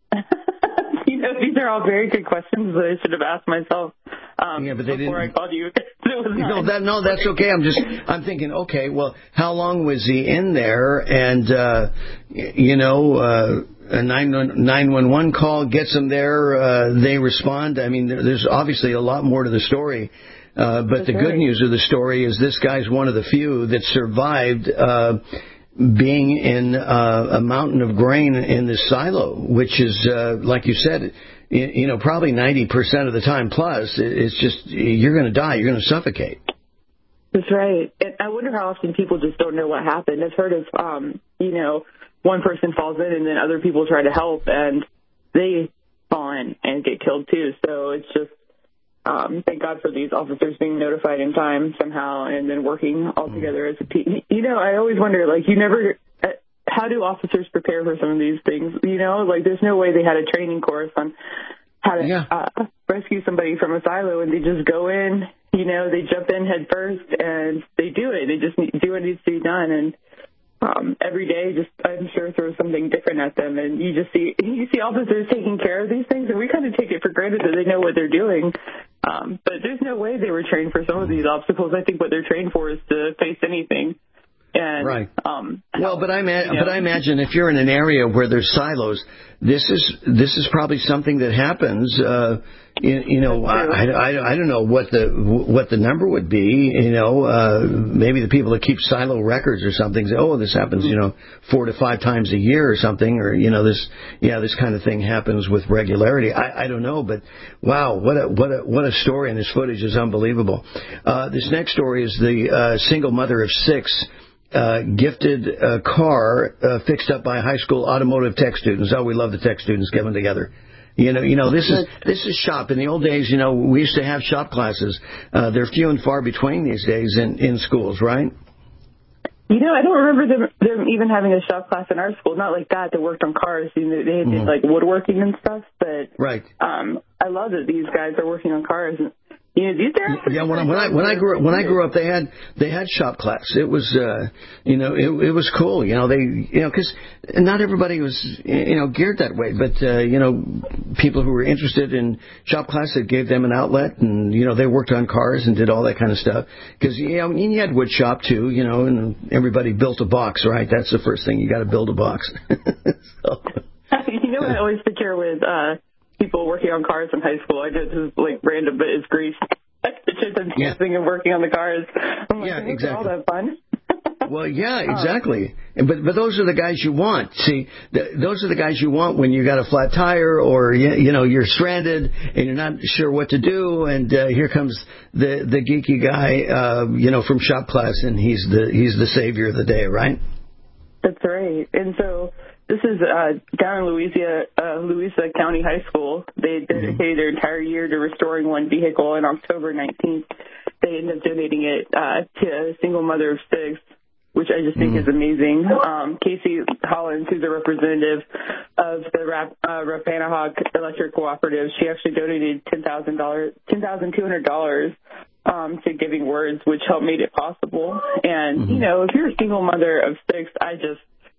You know, these are all very good questions that I should have asked myself um, yeah, but they before didn't... I called you. no, that, no, that's okay. I'm just, I'm thinking, okay, well, how long was he in there? And, uh, you know, uh, a nine one one call gets him there. Uh, they respond. I mean, there's obviously a lot more to the story. Uh, but that's the good right. news of the story is this guy's one of the few that survived uh, being in uh, a mountain of grain in the silo, which is, uh, like you said, you know, probably ninety percent of the time plus, it's just, you're going to die, you're going to suffocate. That's right. And I wonder how often people just don't know what happened. I've heard of, um, you know, one person falls in and then other people try to help and they fall in and get killed too. So it's just, um, thank God for these officers being notified in time somehow and then working all together as a team. You know, I always wonder, like, you never... how do officers prepare for some of these things? You know, like, there's no way they had a training course on how to, yeah. uh, rescue somebody from a silo, and they just go in, you know, they jump in head first, and they do it. They just do what needs to be done, and um, every day, just I'm sure throws something different at them, and you just see you see officers taking care of these things, and we kind of take it for granted that they know what they're doing. Um, but there's no way they were trained for some of these obstacles. I think what they're trained for is to face anything. And, right. Um, well, but I ma- you know. but I imagine if you're in an area where there's silos, this is this is probably something that happens. Uh, you, you know, I, I, I don't know what the what the number would be. You know, uh, maybe the people that keep silo records or something say, oh, this happens, you know, four to five times a year or something, or you know, this yeah, this kind of thing happens with regularity. I, I don't know, but wow, what a what a what a story, and this footage is unbelievable. Uh, this next story is the uh, single mother of six. Uh, gifted a car uh, fixed up by high school automotive tech students. Oh, we love the tech students coming together. You know, you know, this is this is shop. In the old days, you know, we used to have shop classes. Uh, they're few and far between these days in, in schools, right? You know, I don't remember them, them even having a shop class in our school. Not like that. They worked on cars. You know, they did mm-hmm. like woodworking and stuff. But right. Um, I love that these guys are working on cars. And, you know, these are yeah. When I when I when I grew up, when I grew up, they had they had shop class. It was uh, you know it it was cool. You know they you know because not everybody was you know geared that way, but uh, you know people who were interested in shop class, it gave them an outlet, and you know they worked on cars and did all that kind of stuff. Because you know you had wood shop too, you know, and everybody built a box, right? That's the first thing, you got to build a box. So. You know what I always picture with. Uh, people working on cars in high school. I know this is like random, but it's Greece. I picture them dancing yeah. and working on the cars. I'm like, yeah, exactly. All that fun. Well, yeah, exactly. Um, but but those are the guys you want. See, the, those are the guys you want when you got a flat tire or you, you know you're stranded and you're not sure what to do. And uh, here comes the the geeky guy, uh, you know, from shop class, and he's the he's the savior of the day, right? That's right. And so. This is uh, down in Louisa, uh, Louisa County High School. They dedicated mm-hmm. their entire year to restoring one vehicle. On October nineteenth, they ended up donating it uh, to a single mother of six, which I just think mm-hmm. is amazing. Um, Casey Hollins, who's a representative of the Rap, uh, Rappahannock Electric Cooperative, she actually donated ten thousand dollars, ten thousand two hundred dollars um, to Giving Words, which helped make it possible. And, mm-hmm. you know, if you're a single mother of six, I just...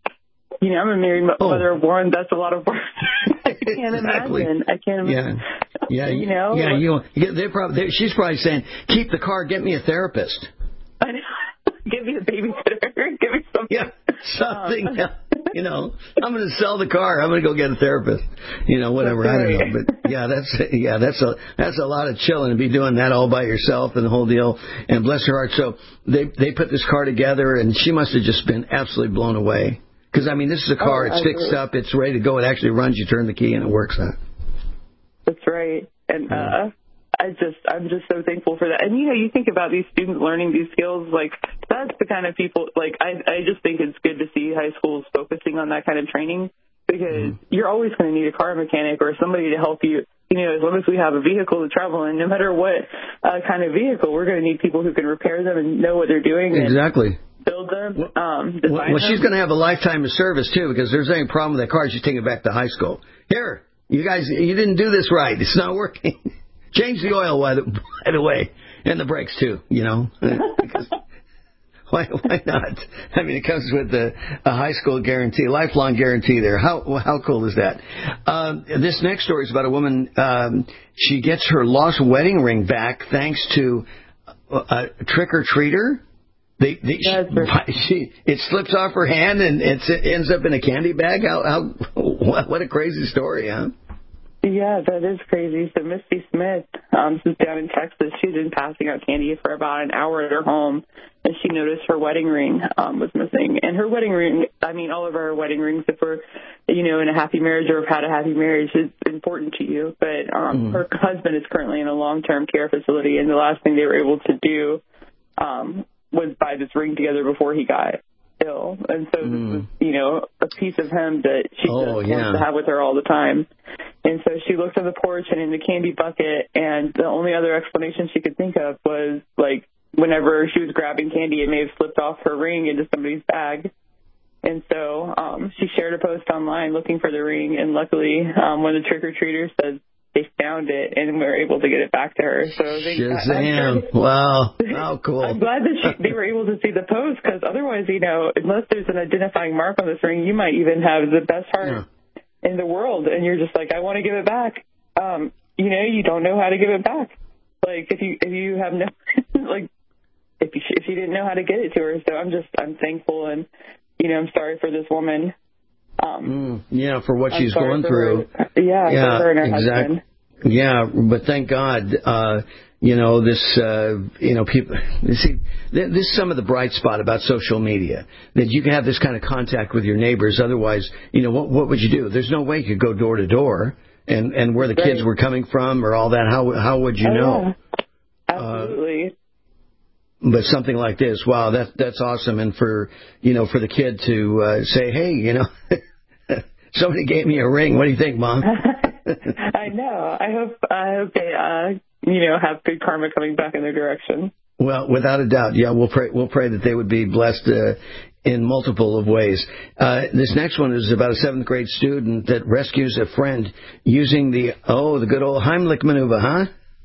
You know, I'm a married mother oh. of one. That's a lot of work. I can't exactly. imagine. I can't imagine. Yeah, yeah, you know. Yeah, you. They're probably. They're, she's probably saying, "Keep the car. Get me a therapist." I know. Give me a babysitter. Give me something. Yeah, something. Um. You know, I'm going to sell the car. I'm going to go get a therapist. You know, whatever. Right. I don't know, but yeah, that's yeah, that's a that's a lot of chilling to be doing that all by yourself and the whole deal. And bless her heart. So they they put this car together, and she must have just been absolutely blown away. Because, I mean, this is a car, oh, it's fixed up, it's ready to go, it actually runs, you turn the key and it works. Huh? That's right. And uh, I just, I'm just so thankful for that. And, you know, you think about these students learning these skills, like, that's the kind of people, like, I, I just think it's good to see high schools focusing on that kind of training, because mm-hmm. you're always going to need a car mechanic or somebody to help you. You know, as long as we have a vehicle to travel in, no matter what uh, kind of vehicle, we're going to need people who can repair them and know what they're doing. Exactly. Build them, um, well, well, she's going to have a lifetime of service, too, because if there's any problem with that car, she's taking it back to high school. Here, you guys, you didn't do this right. It's not working. Change the oil, by the, by the way, and the brakes, too, you know. Because why, why not? I mean, it comes with a, a high school guarantee, lifelong guarantee there. How how cool is that? Um, this next story is about a woman. Um, she gets her lost wedding ring back thanks to a, a trick-or-treater. They, they, yes, she, she, it slips off her hand and it's, it ends up in a candy bag. How, how, what a crazy story, huh? Yeah, that is crazy. So Misty Smith, um, this is down in Texas. She's been passing out candy for about an hour at her home, and she noticed her wedding ring um, was missing. And her wedding ring, I mean, all of our wedding rings, if we're, you know, in a happy marriage or have had a happy marriage, is important to you. But um, mm-hmm. her husband is currently in a long-term care facility, and the last thing they were able to do um, was buy this ring together before he got ill. And so mm. this was, you know, a piece of him that she oh, just yeah. wants to have with her all the time. And so she looked on the porch and in the candy bucket, and the only other explanation she could think of was, like, whenever she was grabbing candy, it may have slipped off her ring into somebody's bag. And so um, she shared a post online looking for the ring, and luckily um, one of the trick-or-treaters said they found it and were able to get it back to her. So they, Shazam! I, wow, how cool! I'm glad that she, they were able to see the post, because otherwise, you know, unless there's an identifying mark on this ring, you might even have the best heart yeah. in the world, and you're just like, I want to give it back. Um, you know, you don't know how to give it back. Like if you if you have no like if you if you didn't know how to get it to her. So I'm just I'm thankful, and you know, I'm sorry for this woman. Um, mm, yeah, for what I'm she's going through. Her, yeah, yeah, for her and her exactly. husband. Yeah, but thank God, uh, you know, this, uh, you know, people, you see, this is some of the bright spot about social media, that you can have this kind of contact with your neighbors. Otherwise, you know, what, what would you do? There's no way you could go door to door and, and where the right. kids were coming from or all that. How, how would you oh, know? Yeah. Absolutely. Uh, But something like this, wow, that that's awesome. And for, you know, for the kid to uh, say, hey, you know, somebody gave me a ring. What do you think, Mom? I know. I hope I hope they, uh, you know, have good karma coming back in their direction. Well, without a doubt, yeah. We'll pray. We'll pray that they would be blessed uh, in multiple of ways. Uh, this next one is about a seventh grade student that rescues a friend using the oh, the good old Heimlich maneuver, huh?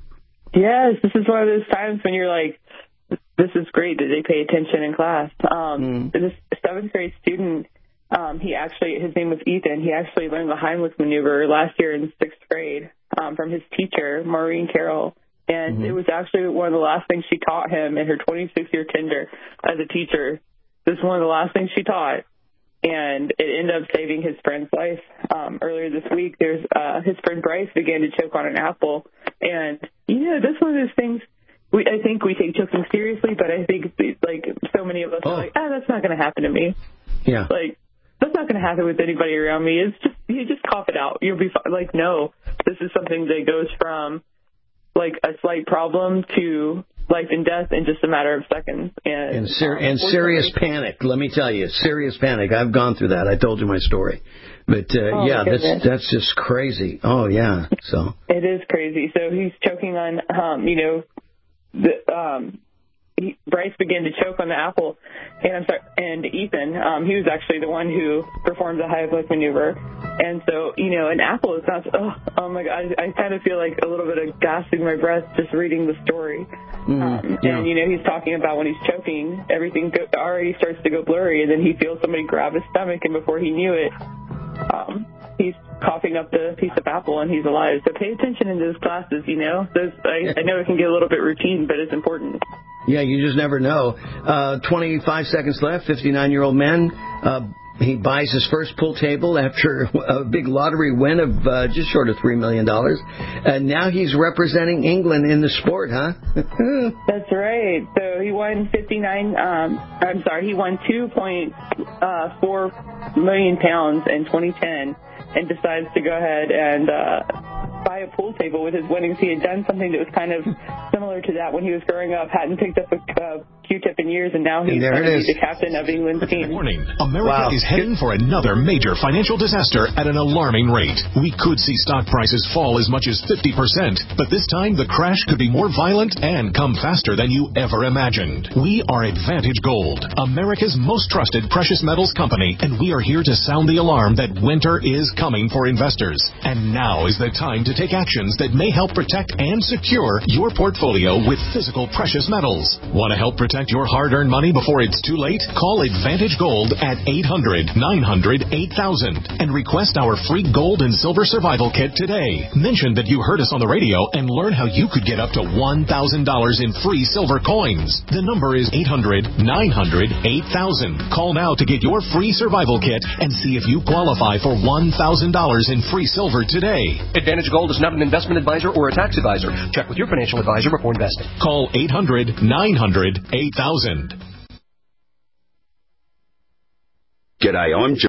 Yes, this is one of those times when you're like, this is great that they pay attention in class. Um, mm. This seventh grade student, um, he actually, his name was Ethan. He actually learned the Heimlich maneuver last year in sixth grade um, from his teacher, Maureen Carroll. And mm-hmm. it was actually one of the last things she taught him in her twenty-six year tenure as a teacher. This is one of the last things she taught. And it ended up saving his friend's life. Um, earlier this week, there's uh, his friend Bryce began to choke on an apple. And, you know, that's one of those things. We, I think we take choking seriously, but I think, like, so many of us oh. are like, ah, that's not going to happen to me. Yeah. Like, that's not going to happen with anybody around me. It's just, you just cough it out. You'll be fine. Like, no, this is something that goes from, like, a slight problem to life and death in just a matter of seconds. And, and, ser- um, and serious panic, let me tell you, serious panic. I've gone through that. I told you my story. But, uh, oh, yeah, that's that's just crazy. Oh, yeah. So it is crazy. So he's choking on, um, you know, the, um, he, Bryce began to choke on the apple, and I'm sorry, and Ethan, um, he was actually the one who performed the Heimlich maneuver. And so, you know, an apple is not, oh, oh my God, I, I kind of feel like a little bit of gasping my breath just reading the story. Mm, um, yeah. And, you know, he's talking about when he's choking, everything go, already starts to go blurry, and then he feels somebody grab his stomach, and before he knew it, um, he's coughing up the piece of apple, and he's alive. So pay attention in those classes, you know. Those, I, I know it can get a little bit routine, but it's important. Yeah, you just never know. Uh, twenty-five seconds left. fifty-nine-year-old man. Uh, he buys his first pool table after a big lottery win of uh, just short of three million dollars. And now he's representing England in the sport, huh? That's right. So he won fifty-nine, um, I'm sorry, he won two point four million pounds in twenty ten and decides to go ahead and uh, buy a pool table with his winnings. He had done something that was kind of similar to that when he was growing up, hadn't picked up a uh, Q-tip in years, and now he's going to be the captain of England's team. Warning, America wow. is heading for another major financial disaster at an alarming rate. We could see stock prices fall as much as fifty percent, but this time the crash could be more violent and come faster than you ever imagined. We are Advantage Gold, America's most trusted precious metals company, and we are here to sound the alarm that winter is coming for investors. And now is the time to take actions that may help protect and secure your portfolio with physical precious metals. Want to help protect your hard-earned money before it's too late? Call Advantage Gold at eight hundred, nine hundred, eight thousand and request our free gold and silver survival kit today. Mention that you heard us on the radio and learn how you could get up to one thousand dollars in free silver coins. The number is eight hundred, nine hundred, eight thousand. Call now to get your free survival kit and see if you qualify for one thousand dollars in free silver today. Advantage Gold is not an investment advisor or a tax advisor. Check with your financial advisor before investing. Call eight hundred, nine hundred, eight thousand. G'day, I'm John.